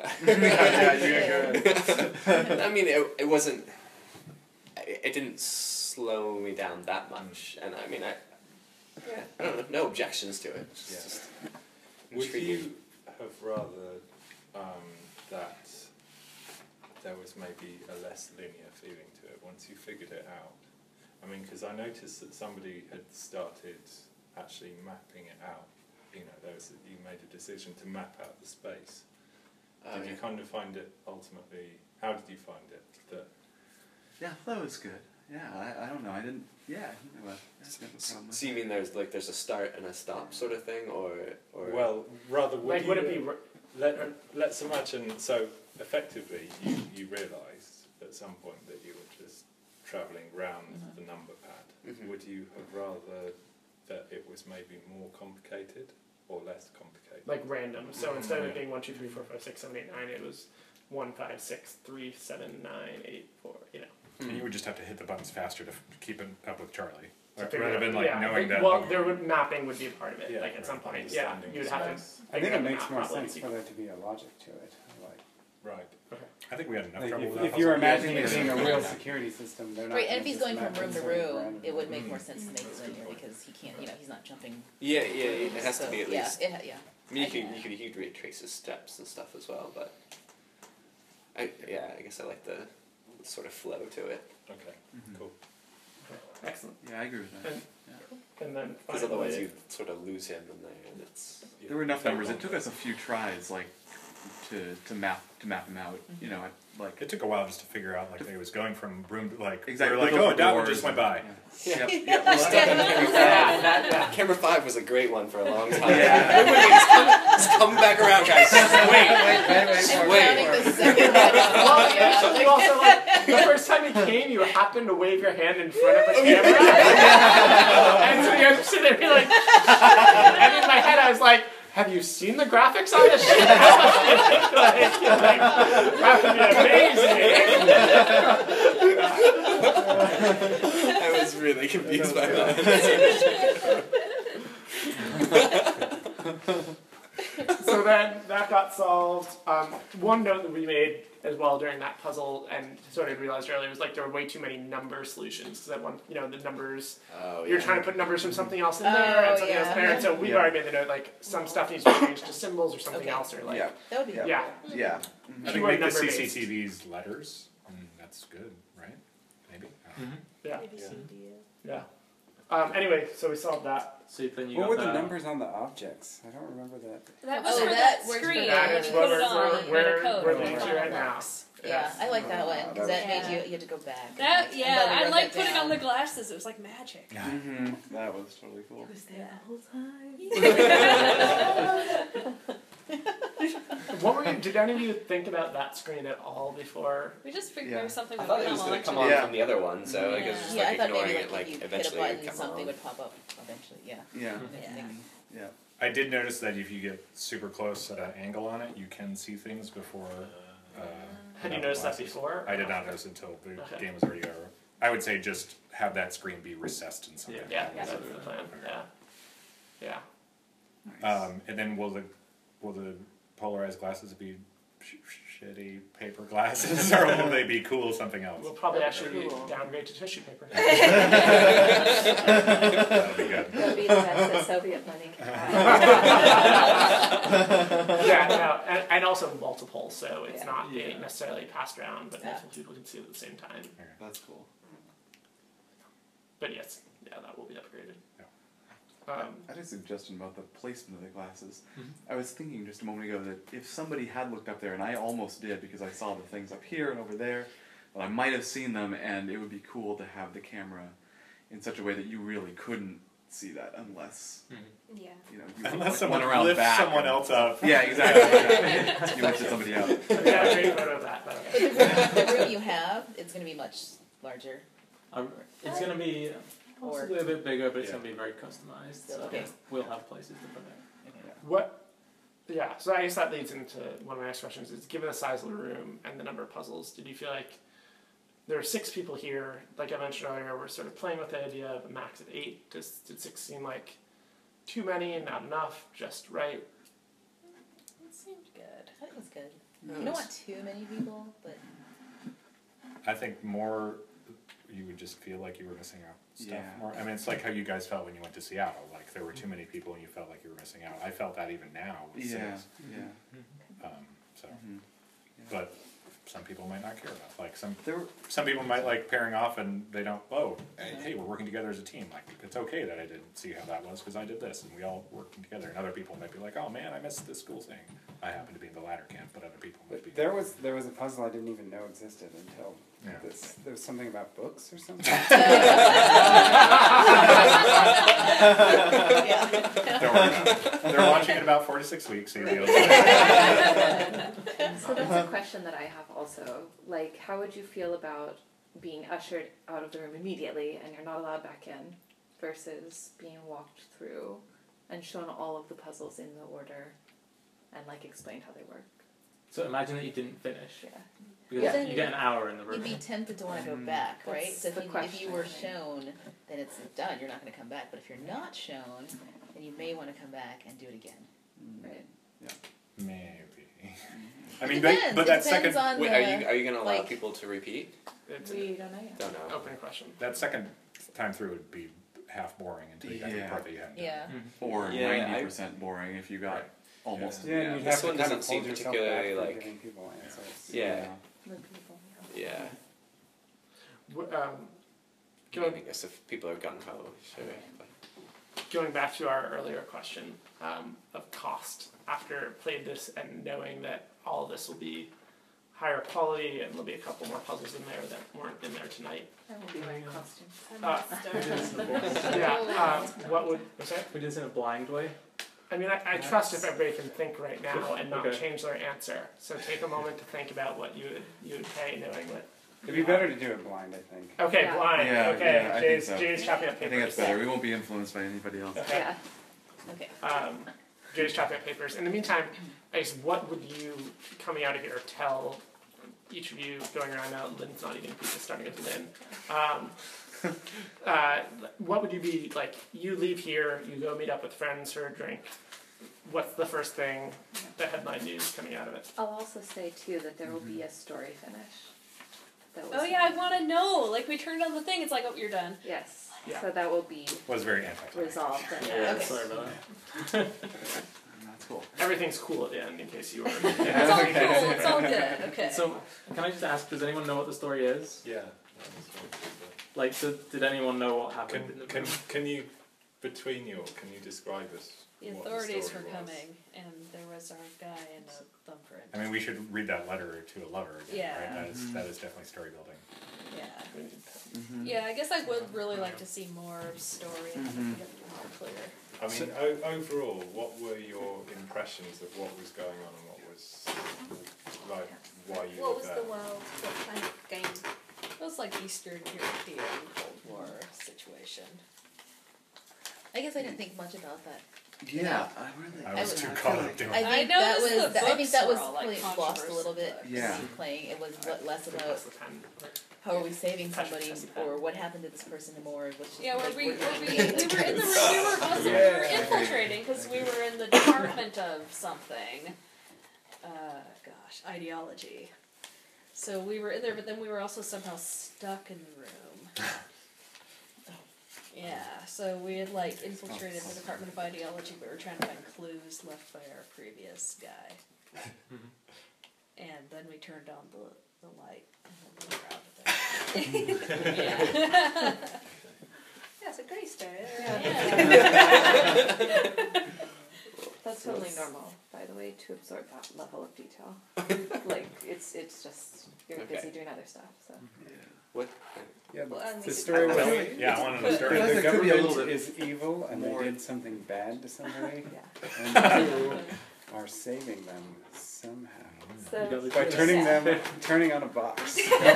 I mean, it wasn't. It didn't slow me down that much, and I mean, I don't know, no objections to it. It's Yeah. just Would intriguing. you have rather that there was maybe a less linear feeling to it once you figured it out? I mean, because I noticed that somebody had started actually mapping it out. You know, you made a decision to map out the space. Did you kind of find it ultimately? How did you find it? That Yeah, that was good. Yeah, I don't know. I didn't. Yeah, no problem. So you mean there's a start and a stop sort of thing, or well, rather would Would you, it be? let's imagine. So effectively, you realised at some point that you were just travelling round the number pad. Mhm. Would you have rather that it was maybe more complicated or less complicated? Like random. So instead of it being 1, 2, 3, 4, 5, 6, 7, 8, 9, it was 1, 5, 6, 3, 7, 9, 8, 4. And you would just have to hit the buttons faster to keep it up with Charlie. To Like, figure rather out- than like yeah, knowing that. Well, mapping would be a part of it. Yeah, like at some right, point, yeah, understanding you'd the have to. space. I think figure it out the makes map more probably. sense for there to be a logic to it. Like, Right. I think we had enough like trouble with that. if you're puzzle. imagining it being a real security system, they're not. Right, and gonna if he's just going from map room to inside room, randomly. it would make more sense to make it linear because he can't, he's not jumping. yeah, it has to So, be at yeah, least. yeah. I mean, I you can- could retrace his steps and stuff as well, but I guess I like the sort of flow to it, Okay. Cool. Excellent. Yeah, I agree with that. And then because finally- otherwise you sort of lose him in there, and it's. There were enough numbers. It took us a few tries, like, to map them out. You know, like. It took a while just to figure out like it was going from room to like. Exactly. We were like, Look oh, over that one doors just went and- by. Yeah. Yeah. Yeah. Well, Yeah. Camera 5 was a great one for a long time. Yeah. It's coming back around, guys. Just wait. I'm Wait. counting the second one. Well, Yeah. you also the first time he came, you happened to wave your hand in front of the camera, and so you're sitting there like, and in my head I was like, have you seen the graphics on this shit? How much do you think, like, that would be amazing. I was really confused by that. So then that got solved. One note that we made as well during that puzzle, and sort of realized earlier, was like there were way too many number solutions. Because that one, you know, the numbers, you're trying to put numbers from something else in there and something else there. And so we've already made the note, like some stuff needs to be changed to symbols or something else, or like That would be yeah. I think Keyword make the number based. CCTVs letters. That's good, right? Maybe. Yeah. ABC, Yeah. Anyway, so we solved that. So then you What got were the that. numbers on the objects? I don't remember that. That was Oh, for that that works for screen. that. When That is you what put it on, we're you had a code. we're and leading it to right now. works. Yeah, I like that one because that was- made you had to go back. That, I'm yeah, glad we I wrote like that putting down. on the glasses. It was like magic. Mm-hmm. That was totally cool. was there the whole time. What were you, did any of you think about that screen at all before? We just figured Yeah. something I would thought it was come going on. to come on Yeah. from the other one, so like, it was just Yeah, I like thought ignoring maybe it, like if you hit a eventually it button, would come something on. would pop up eventually. Yeah. Yeah. Yeah. I did notice that if you get super close at an angle on it, you can see things before. Had you without noticed that glasses. before? I did not notice it until the Okay. game was already over. I would say just have that screen be recessed in something. Yeah, that's the plan. Yeah. And then will the polarized glasses be shitty paper glasses, or will they be cool something else? We'll probably actually Cool. downgrade to tissue paper. That'll be good. That would be the best that Soviet money can buy. Yeah, no, and also multiple, so it's Yeah. not Yeah. necessarily passed around, but Yeah. multiple people can see it at the same time. That's cool. But yes, yeah, that will be upgraded. I had a suggestion about the placement of the glasses. Mhm. I was thinking just a moment ago that if somebody had looked up there, and I almost did because I saw the things up here and over there, but I might have seen them, and it would be cool to have the camera in such a way that you really couldn't see that unless Yeah. you know you Unless went someone around lifts back someone and- else up. Yeah, exactly. You lifted somebody up. Yeah, great photo of that, by the way. The room you have, it's going to be much larger. It's going to be possibly a bit bigger, but it's going to be very customized. So Okay. we'll have places to put it. Yeah, so I guess that leads into one of my next questions is, given the size of the room and the number of puzzles, did you feel like there are 6 people here, like I mentioned earlier, we're sort of playing with the idea of a max of 8. Did 6 seem like too many, not enough, just right? It seemed good. I think it was good. You don't want too many people, but I think more, you would just feel like you were missing out stuff Yeah. more. I mean, it's like how you guys felt when you went to Seattle. Like there were too many people and you felt like you were missing out. I felt that even now with Yeah, six. yeah. So, Mhm. but some people might not care about. Like some There were, people might like pairing off and they don't. Oh, hey, we're working together as a team. Like it's okay that I didn't see how that was because I did this and we all working together. And other people might be like, oh man, I missed this school thing. I happen to be in the latter camp, but other people might be. There was a puzzle I didn't even know existed until Yeah. this. There was something about books or something. Don't worry about it. They're launching in about 4 to 6 weeks. So you'll be able to So that's a question that I have also. Like, how would you feel about being ushered out of the room immediately and you're not allowed back in versus being walked through and shown all of the puzzles in the order and like explained how they work? So imagine that you didn't finish. Yeah. Because Yeah. you get an hour in the room. you'd be tempted to want to go back, right? That's So the if you question, were I think. shown, then it's done. You're not going to come back. But if you're not shown, then you may want to come back and do it again. Right? maybe. I mean, Depends. but It that depends second on Wait, the, are you going to allow like- people to repeat? It's We don't know yet. Don't know. an open question. that second time through would be half boring until you got to the Yeah. part that you hadn't done. Yeah. or Yeah, 90% boring if you got Right. almost. Yeah, and you'd This have to one kind doesn't of seem hold yourself particularly, back from like- giving people answers. Yeah. With people, Yeah. Going, I guess if people are gung ho, sure. But going back to our earlier question of cost, after played this and knowing that all of this will be higher quality and there'll be a couple more puzzles in there that weren't in there tonight. I will be wearing costumes. What would, was that? We did this in a blind way. I mean, I trust if everybody can think right now and not Okay. change their answer. So take a moment to think about what you would pay knowing what. It'd be better to do it blind, I think. Okay, Yeah. blind. Yeah, Okay, yeah, I think Jay's so. Jay's chopping up I papers. think that's better. We won't be influenced by anybody else. Okay. Yeah. Okay. Jay's chocolate papers. In the meantime, I guess what would you, coming out of here, tell each of you going around now? Lynn's not eating pizza, starting with Lynn. What would you be like? You leave here, you go meet up with friends for a drink. What's the first thing, the headline news coming out of it? I'll also say too that there will be a story finish. That was Oh yeah, I want to know. Like we turned on the thing, it's like, oh, you're done. Yes. Yeah. So that will be Was very anticlimactic. resolved. And Yeah, Okay. sorry about that. That's cool. Everything's cool at the end, in case you were. It's all cool. It's all good. Okay. So, can I just ask, does anyone know what the story is? Yeah. Like, did anyone know what happened in the Can you, between you all, can you describe us the what authorities story were was? coming, and there was our guy in a thumbprint. I mean, we should read that letter to a lover again, Yeah. right? That is definitely story building. Yeah. Mm-hmm. Yeah, I guess I would really like to see more story and Mhm. get more clear. I mean, overall, what were your impressions of what was going on and what was, like, why you What were was there? the world? What kind of game? It was like Eastern European Cold War situation. I guess I didn't think much about that. Yeah, I really. I was would too not caught up doing I it. I think know that this is was the I think books that was were all, like, probably lost a little bit. controversial Yeah. Playing it was less about That's the pen. how are we saving Touch- somebody touch the pen. or what happened to this person or what's Yeah, like, we were in the room, we engaged. were infiltrating because we were in the department of something. Gosh, ideology. So we were in there, but then we were also somehow stuck in the room. Yeah, so we had like infiltrated the Department of Ideology, but we were trying to find clues left by our previous guy. And then we turned on the light, and then we were out of there. Yeah. Yeah, it's a great story. That's totally normal, by the way, to absorb that level of detail. Like it's just you're Okay. busy doing other stuff. So What? Yeah, Well, and the we story could- was Yeah, I want to know the story. But- the There could be a little government bit is evil and more- they did something bad to somebody, yeah. and you are saving them somehow So You got the by choice. turning on a box. do you want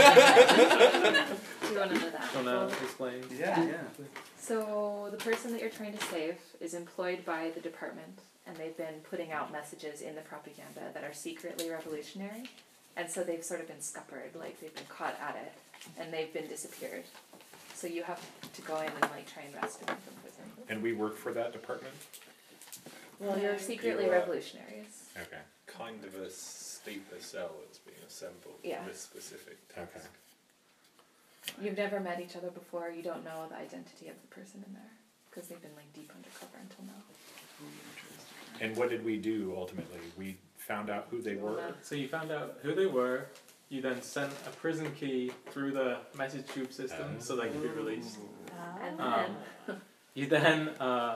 to know that? Do you want to explain? Yeah. So the person that you're trying to save is employed by the department, and they've been putting out messages in the propaganda that are secretly revolutionary, and so they've sort of been scuppered, like they've been caught at it, and they've been disappeared. So you have to go in and like try and rescue them from prison. And we work for that department? Well, you're secretly You are- revolutionaries. Okay. Kind of a steeper cell that's been assembled Yeah. for this specific task. Okay. You've never met each other before. You don't know the identity of the person in there because they've been like deep undercover until now. And what did we do ultimately? We found out who they were. So you found out who they were. You then sent a prison key through the message tube system so they could be released. And Um, then You then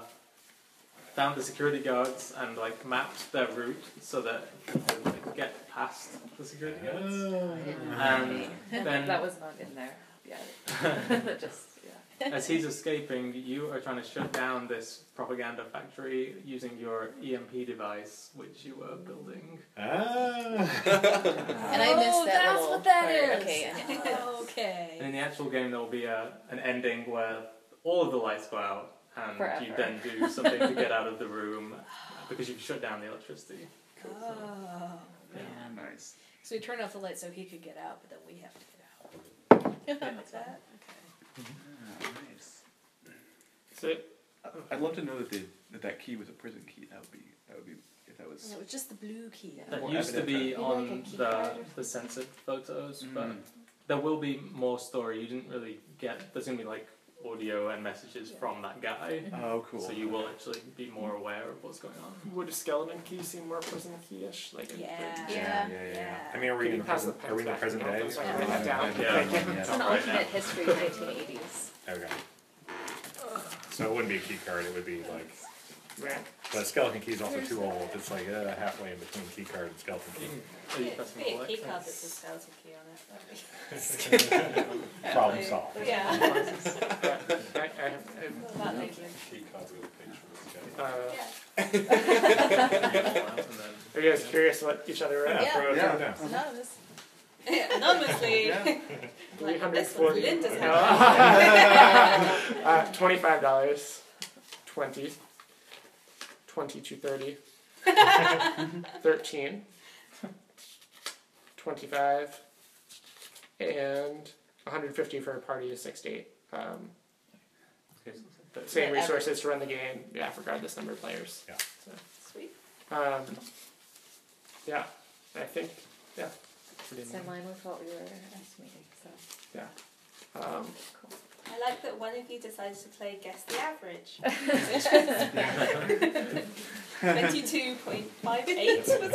found the security guards and like mapped their route so that you could like, get past the security guards. And then that was not in there yet. Just yeah. as he's escaping, you are trying to shut down this propaganda factory using your EMP device, which you were building. And I missed that that's little what that part. is. Okay, Okay. And in the actual game, there will be an ending where all of the lights go out, and Forever. you then do something to get out of the room because you've shut down the electricity. Oh, man. Nice. So we turned off the light so he could get out, but then we have to get out. Like that? Okay. Nice. So I'd love to know that key was a prison key. That would be if that was. And it was just the blue key. That More used to be evident. on Maybe like a key the card or the censored photos, Mm. but there will be more story. You didn't really get. There's gonna be like audio and messages from that guy, Oh, cool. so you will actually be more aware of what's going on. would a skeleton key seem more prison key-ish? Like Yeah. Yeah. I mean, are we Can in you the pass present? the Are we in the pens present back? day? I'm sorry, write that down. Yeah. Thank you. Yeah. It's an Right alternate now. history 1980s. Okay. So it wouldn't be a key card. It would be like. Right. But skeleton key is also too old. It's like halfway in between key card and skeleton key. Are you Yeah, pressing be the a key light? card that's a skeleton key on it. Problem solved. Yeah. I Well, that makes sense. Key card with a picture of the skeleton. uh, And then are you guys curious what each other are? Yeah, throw it Yeah. down. Anonymous. Yeah, anonymously. Like, this one's 340. Linda's No. house. $25. 20. 20 to 30. 13. 25. And 150 for a party of 6 to 8. Okay, so Same Yeah, resources to run the game, yeah, regardless number of players. Yeah. So, Sweet. yeah, I think, yeah. pretty It's in line with what we were estimating, so. Cool. I like that one of you decided to play Guess the Average. 22.58 was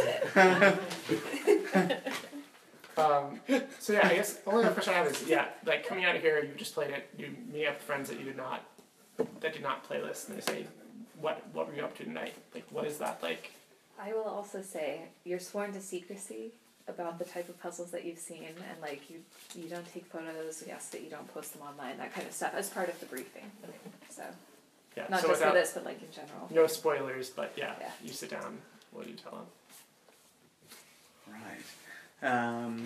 it? So yeah, I guess the only other question I have is, yeah, like coming out of here, you just played it, you meet up with friends that did not play this, and they say, what were you up to tonight? Like, what is that like? I will also say, you're sworn to secrecy about the type of puzzles that you've seen, and like you don't take photos, we ask that you don't post them online, that kind of stuff, as part of the briefing. So, Yeah, not so just for without this, but like in general. no spoilers, but yeah, Yeah. you sit down, what do you tell them? Right. I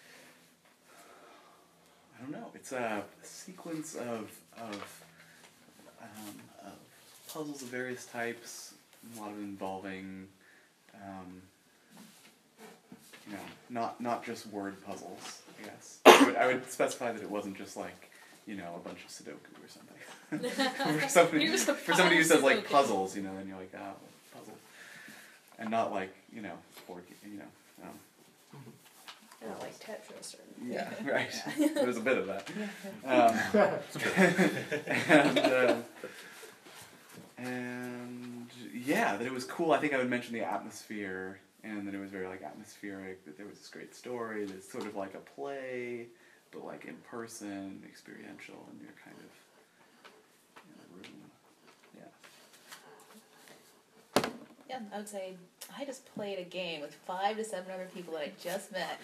don't know. It's a sequence of puzzles of various types, a lot of involving, not just word puzzles. I guess I would specify that it wasn't just like a bunch of Sudoku or something. for somebody who says like Sudoku. puzzles, then you're like puzzle, and not like board. I don't like Tetris or Yeah, right. There's a bit of that. And yeah, that it was cool. I think I would mention the atmosphere, and that it was very like atmospheric. That there was this great story. That's sort of like a play, but like in person, experiential, and you're kind of in a room. Yeah. Yeah, I would say I just played a game with 5 to 7 other people that I just met.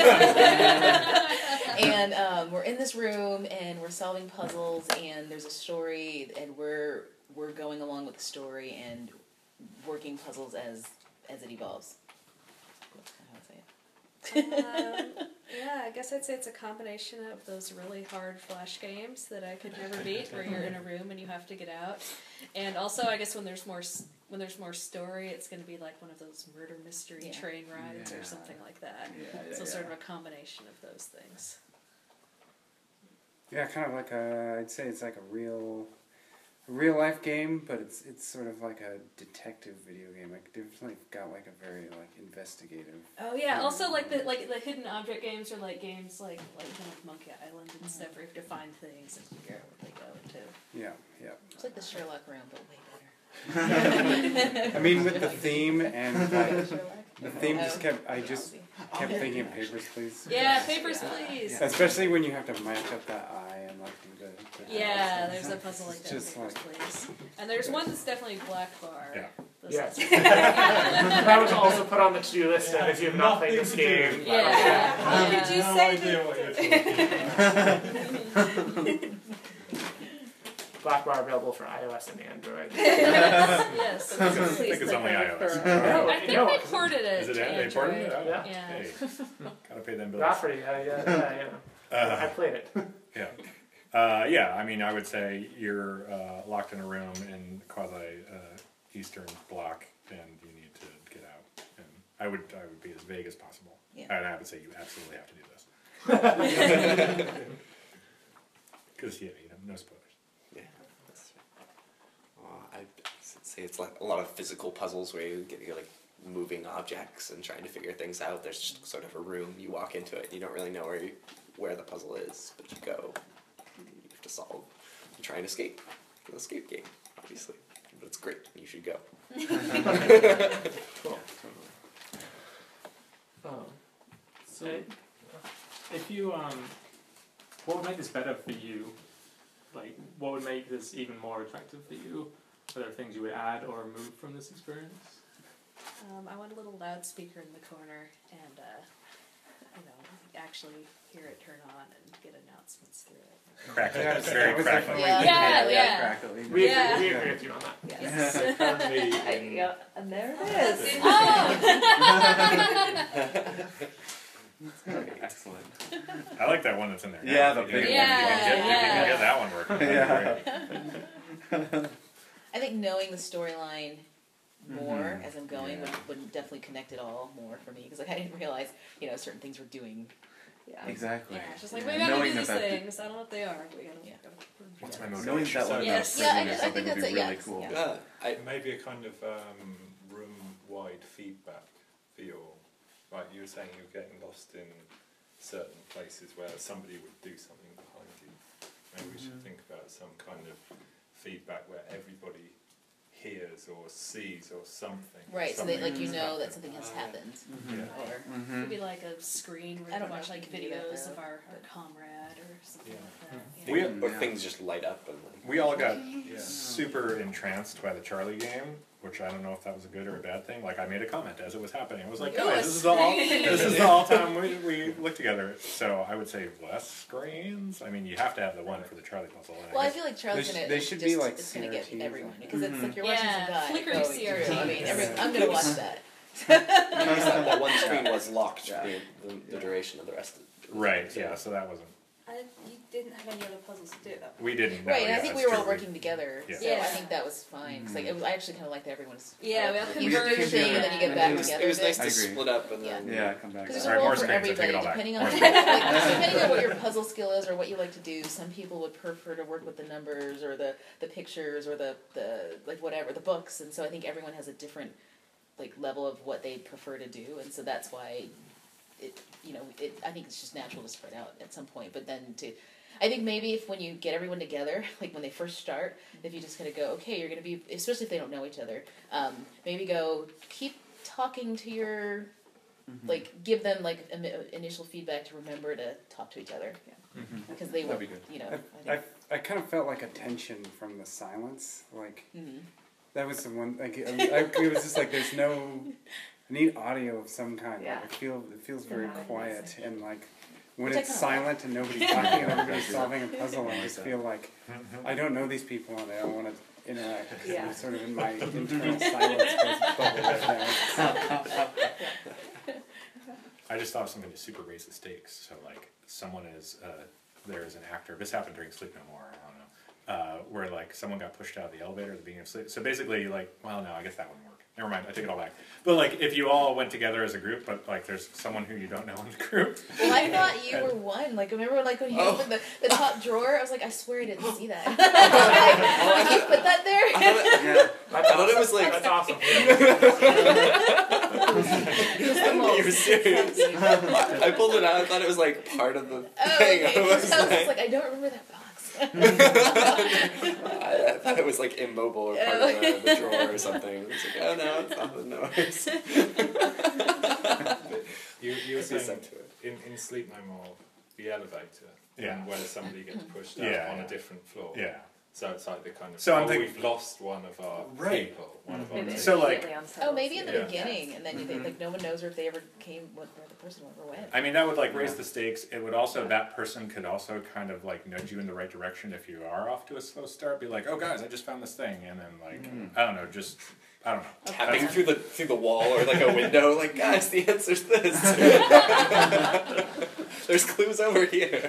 And we're in this room and we're solving puzzles and there's a story and we're going along with the story and working puzzles as it evolves. That's kind of how I would say it. Yeah, I guess I'd say it's a combination of those really hard flash games that I could never beat, where you're in a room and you have to get out, and also I guess when there's more story, it's going to be like one of those murder mystery train rides or something like that. So sort of a combination of those things. Yeah, kind of like I'd say it's like a real life game, but it's sort of like a detective video game. Like definitely got like a very like investigative. Oh yeah, also like the hidden object games are like games like kind of Monkey Island and stuff, where you have to find things and figure out what they go into. Yeah, yeah. It's like the Sherlock room, but way better. I mean, with the theme and like the theme just kept thinking of Papers, Please. Yeah, Papers, Please. Especially when you have to match up that eye and like do the Yeah, there's a puzzle like that. Just Papers, like- Please. And there's one that's definitely Black Bar. Yeah. Yes. That was also put on the to-do list of if you have not played this game. Yeah. What did you say that? Black Bar available for iOS and Android. Yes. I think it's only iOS. No, I think no, they ported it. Is it to They ported it? Android. Oh, Yeah. Hey, gotta pay them bills. Rafferty, yeah. I played it. Yeah. Yeah, I mean, I would say you're locked in a room in quasi-Eastern bloc, and you need to get out. And I would be as vague as possible. Yeah. And I would say you absolutely have to do this. Because, no spoilers. Yeah, that's right. I'd say it's like a lot of physical puzzles where you're like moving objects and trying to figure things out. There's just sort of a room, you walk into it, and you don't really know where the puzzle is, but you go. You have to solve. You try and escape. It's an escape game, obviously. But it's great. You should go. Cool. So, if you what would make this better for you? Like, what would make this even more attractive for you? Are there things you would add or remove from this experience? I want a little loudspeaker in the corner and, actually hear it turn on and get announcements through it. Crackly. Yeah, It's very that was crackly. definitely- Yeah. Crackly. We agree with you on that. Yes. Yeah, and there it is. Excellent. I like that one that's in there. Yeah, the If you big can- one. If you can Yeah. get that one working, that'd be great. I think knowing the storyline more as I'm going would definitely connect it all more for me because like I didn't realize certain things were doing. Yeah. Exactly. Yeah, it's just like we gotta Knowing do these that things. I don't know what they are. We gotta. Yeah. What's my Knowing motivation? that one Yes. Yeah, I is think something would that's be it, really yes, cool. yeah. Maybe a kind of room-wide feedback for your, like you were saying, you're getting lost in certain places where somebody would do something behind you. Maybe we should think about some kind of feedback where everybody hears or sees or something. Right, so something that like you that's know that happened. something has happened. Yeah. Or Could be like a screen where I you don't can watch know if like you can do that, videos though. of our comrade or something Yeah. like that. We- Yeah. Or things just light up and like. We all got Yeah. super entranced by the Charlie game, which I don't know if that was a good or a bad thing. Like I made a comment as it was happening. I was like, Oh, guys, this is the all time we look together. So I would say less screens. I mean, you have to have the one for the Charlie puzzle. And well, I guess- feel like Charlie's They gonna they should just, be like it's gonna get CRTs. everyone because it's like you're watching Yeah, some guy flickering going through. I mean, CRTs. I'm gonna watch that. That one screen was locked for the duration of the rest of it. Right. Yeah. So that wasn't. And you didn't have any other puzzles to do at that point. We didn't. Right, know, and I yeah, think we that's were all true. working together, Yeah. so Yeah. I think that was fine. Cause like it was, I actually kind of liked that everyone was. Yeah, we all you converged. do your thing and then you get Yeah. back It was, together. it was nice Because to I agree. split up and Yeah. then. Yeah, come back. there's a Sorry, role more for screens, I take it everybody, all back. depending on More depending on what your puzzle skill is or what you like to do. Some people would prefer to work with the numbers or the pictures or the like whatever the books, and so I think everyone has a different like level of what they prefer to do, and so that's why it I think it's just natural to spread out at some point. But then I think maybe if when you get everyone together, like when they first start, if you just kind of go, okay, you're going to be, especially if they don't know each other, maybe go keep talking to your, like give them like initial feedback to remember to talk to each other, because they will, That'd be good. I think. I kind of felt like a tension from the silence. Like Mhm. that was the one. Like it was just like there's no. I need audio of some kind. Yeah. Like, it feels very Yeah. quiet and like. When Which I it's kinda silent and nobody's talking and everybody's solving a puzzle, I just feel like I don't know these people and I don't want to interact. Because Yeah. I'm sort of in my internal silence bubble right now. I just thought of something to super raise the stakes. So like someone is there's an actor. This happened during Sleep No More. I don't know. Where like someone got pushed out of the elevator at the beginning of Sleep. So basically, like, well, no, I guess that wouldn't work. Never mind, I take it all back. But like, if you all went together as a group, but like, there's someone who you don't know in the group. Well, I thought you were one. Like, remember, like when you opened the top drawer, I was like, I swear I didn't see that. Like, did you put that there? Yeah. I thought it was like. That's awesome. You were serious? I pulled it out. I thought it was like part of the Oh, thing. okay. I was So I was just like, like, I don't remember that box. I thought it was like immobile or part of the drawer or something. It's like, oh no, it's not the noise. You were Be saying sent to it. in Sleep No More, the elevator, Yeah. where somebody gets pushed out Yeah, on yeah. a different floor. Yeah. So it's like the kind of, So I'm thinking- we've lost one of our Right. people. One of our Maybe So, like- immediately unsettles Oh, maybe in the Yeah. beginning, and then you think like no one knows if they ever came, where the person ever went. I mean, that would like raise the stakes. It would also, that person could also kind of like nudge you in the right direction if you are off to a slow start. Be like, oh guys, I just found this thing, and then like, I don't know, just I don't know. Tapping through the wall or like a window, like, guys, the answer's this. There's clues over here.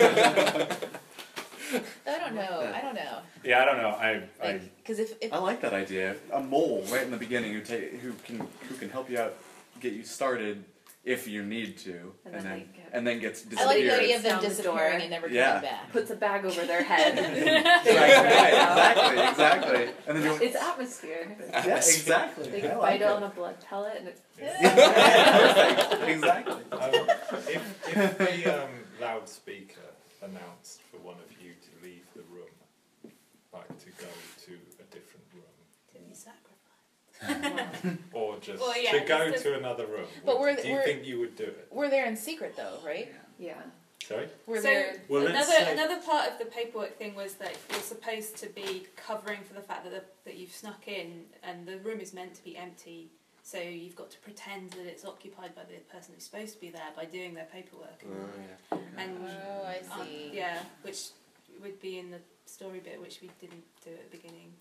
I don't know. I don't know. Yeah, I don't know. I Because if I like that idea. A mole right in the beginning who can help you out, get you started if you need to, And and then then they get- and then gets I like the disappears. idea of them Down the disappearing door. and never Yeah. coming back. Puts a bag over their head. Right, exactly. And then you're It's atmosphere. yeah, exactly. They I can like bite it. on a blood pellet and it's Perfect. Exactly. If the loudspeaker announced for one of you to leave the room, like to go to a different room, To be sacrificed. or just Well, yeah, to go just to another room, But do you think you would do it? We're there in secret, though, right? yeah. Sorry? We're So there. Well, let's say- another part of the paperwork thing was that you're supposed to be covering for the fact that you've snuck in and the room is meant to be empty. So you've got to pretend that it's occupied by the person who's supposed to be there by doing their paperwork. And Oh, I see. yeah, which would be in the story bit, which we didn't do at the beginning.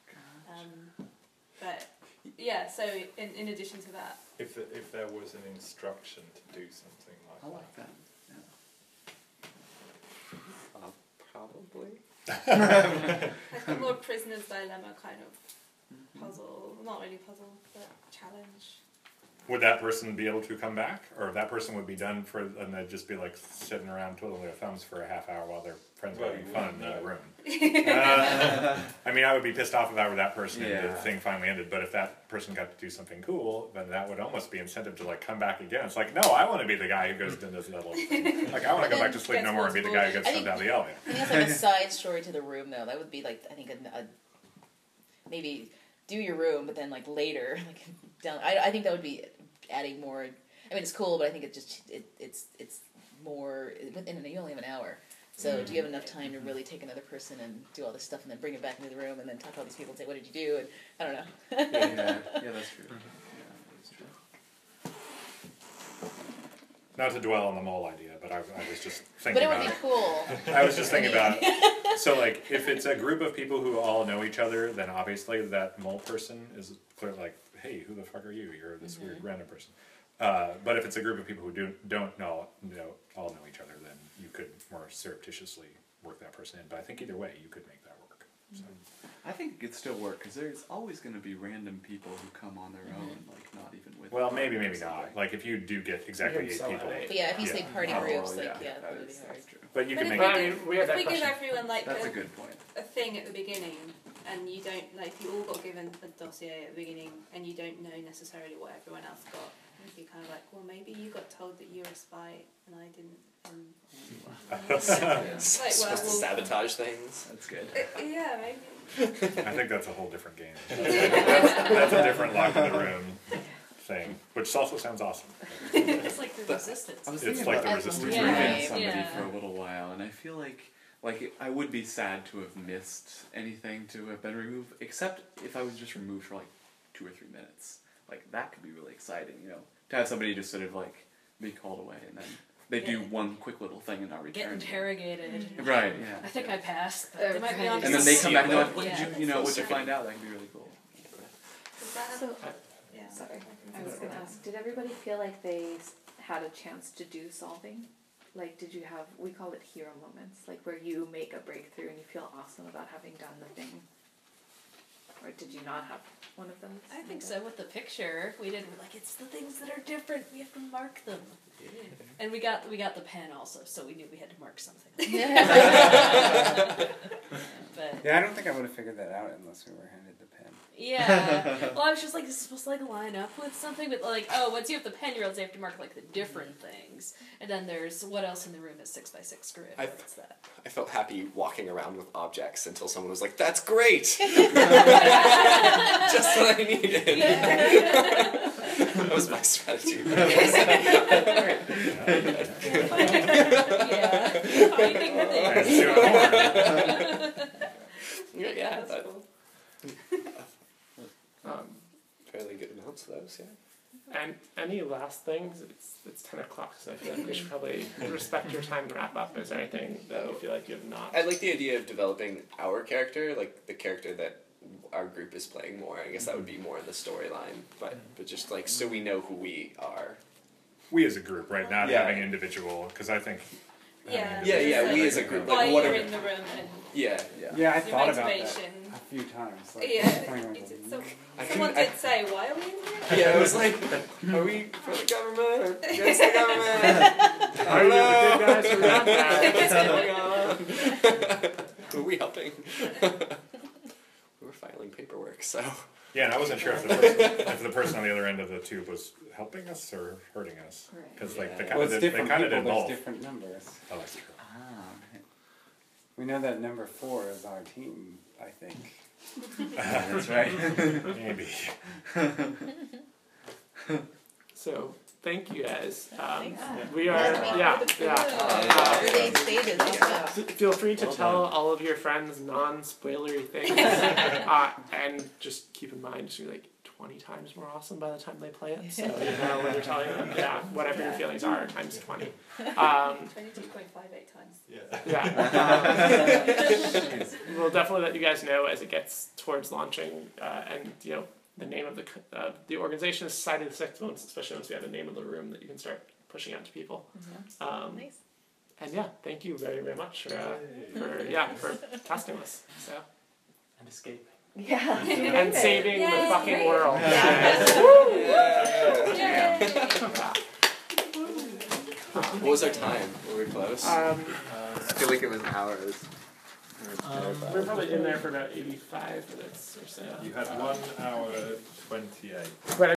But yeah, so in addition to that, If there was an instruction to do something I like like that. Probably. I think more prisoner's dilemma kind of puzzle, not really puzzle, but challenge. Would that person be able to come back, or that person would be done for, and they'd just be like sitting around twiddling their thumbs for a half hour while their friends are having fun in the other room? I mean, I would be pissed off if I were that person and the thing finally ended. But if that person got to do something cool, then that would almost be incentive to like come back again. It's like, no, I want to be the guy who goes and does that little thing. Like, I want to go back to sleep no more and be the guy who gets sent down the elevator. I think that's like a side story to the room, though. That would be like, I think a maybe do your room, but then like later, like down. I think that would be adding more. I mean, it's cool, but I think it's more. And you only have an hour, so do you have enough time to really take another person and do all this stuff, and then bring it back into the room, and then talk to all these people and say, "What did you do?" And I don't know. Yeah, that's true. Not to dwell on the mole idea, but I was just thinking But it about would be cool. I was just thinking about so like if it's a group of people who all know each other, then obviously that mole person is clearly like, hey, who the fuck are you? You're this weird random person. But if it's a group of people who don't all know each other, then you could more surreptitiously work that person in. But I think either way, you could make that work. So. I think it could still work because there's always going to be random people who come on their own, like not even with. Well, maybe not. Like if you do get exactly 8 people. But yeah, if you say party groups, like that would be hard. But you can make. If we give everyone like that's a good point. A thing at the beginning, and you don't like if you all got given a dossier at the beginning, and you don't know necessarily what everyone else got. You'd be kind of like, well, maybe you got told that you were a spy and I didn't. It's like, supposed to sabotage things. That's good. Yeah, maybe. I think that's a whole different game. That's a different lock in the room thing, which also sounds awesome. It's like the Resistance. I was It's thinking like about the Resistance. removing somebody for a little while, and I feel like I would be sad to have missed anything to have been removed, except if I was just removed for like 2 or 3 minutes. Like that could be really exciting, to have somebody just sort of like be called away and then they do one quick little thing and not return. Get interrogated. Right. Yeah. I think I passed. But they might be on and then they come back and they're like, what "What did what'd you find out?" That could be really cool. So, sorry, I was going to ask, did everybody feel like they had a chance to do solving? Like, did you have, we call it hero moments, like where you make a breakthrough and you feel awesome about having done the thing? Or did you not have one of those? I think so. With the picture, we're like, it's the things that are different. We have to mark them. Yeah. And we got the pen also, so we knew we had to mark something. But yeah, I don't think I would have figured that out unless we were handed the pen. Yeah. Well, I was just like, this is supposed to like line up with something, but like, once you have the pen, you have to mark like the different things. And then there's what else in the room is 6x6 grid. What's that? I felt happy walking around with objects until someone was like, "That's great!" Just what I needed. That was my strategy. Finding the things. Yeah, that's cool. Fairly good amounts of those, yeah. And any last things? It's 10 o'clock, so I feel like we should probably respect your time to wrap up. Is there anything that you feel like you have not? I like the idea of developing our character, like the character that our group is playing more. I guess that would be more in the storyline, but just like so we know who we are. We as a group, right? Not having individual, because I think. Yeah. We as a group. Why Like, you're in the room and Yeah, I your thought about that motivation. a few times. Someone did say, "Why are we in here?" Yeah, it was like, are we for the government or against the government? Are you the good guys or not guys? Who are we helping? We were filing paperwork, so. Yeah, and I wasn't sure if the person on the other end of the tube was helping us or hurting us, because like they kind of did There's both. different numbers. Oh, that's true. Right. We know that number 4 is our team, I think. That's right. Maybe. So thank you guys. Thanks. We are Early stages. Yeah. Feel free to tell all of your friends non-spoilery things, and just keep in mind, you're like 20 times more awesome by the time they play it. So when you're telling them, whatever your feelings are times 20. 22.58 times. We'll definitely let you guys know as it gets towards launching, and the name of the organization is Society of the Sixth Months, especially once we have a name of the room that you can start pushing out to people. Nice. And thank you very, very much for casting us. So. And escaping. Yeah. you made and it. saving the Yay. fucking world. What was our time? Were we close? Um, I feel like it was hours. we're probably in there for about 85 minutes or so. You had 1 hour 28. But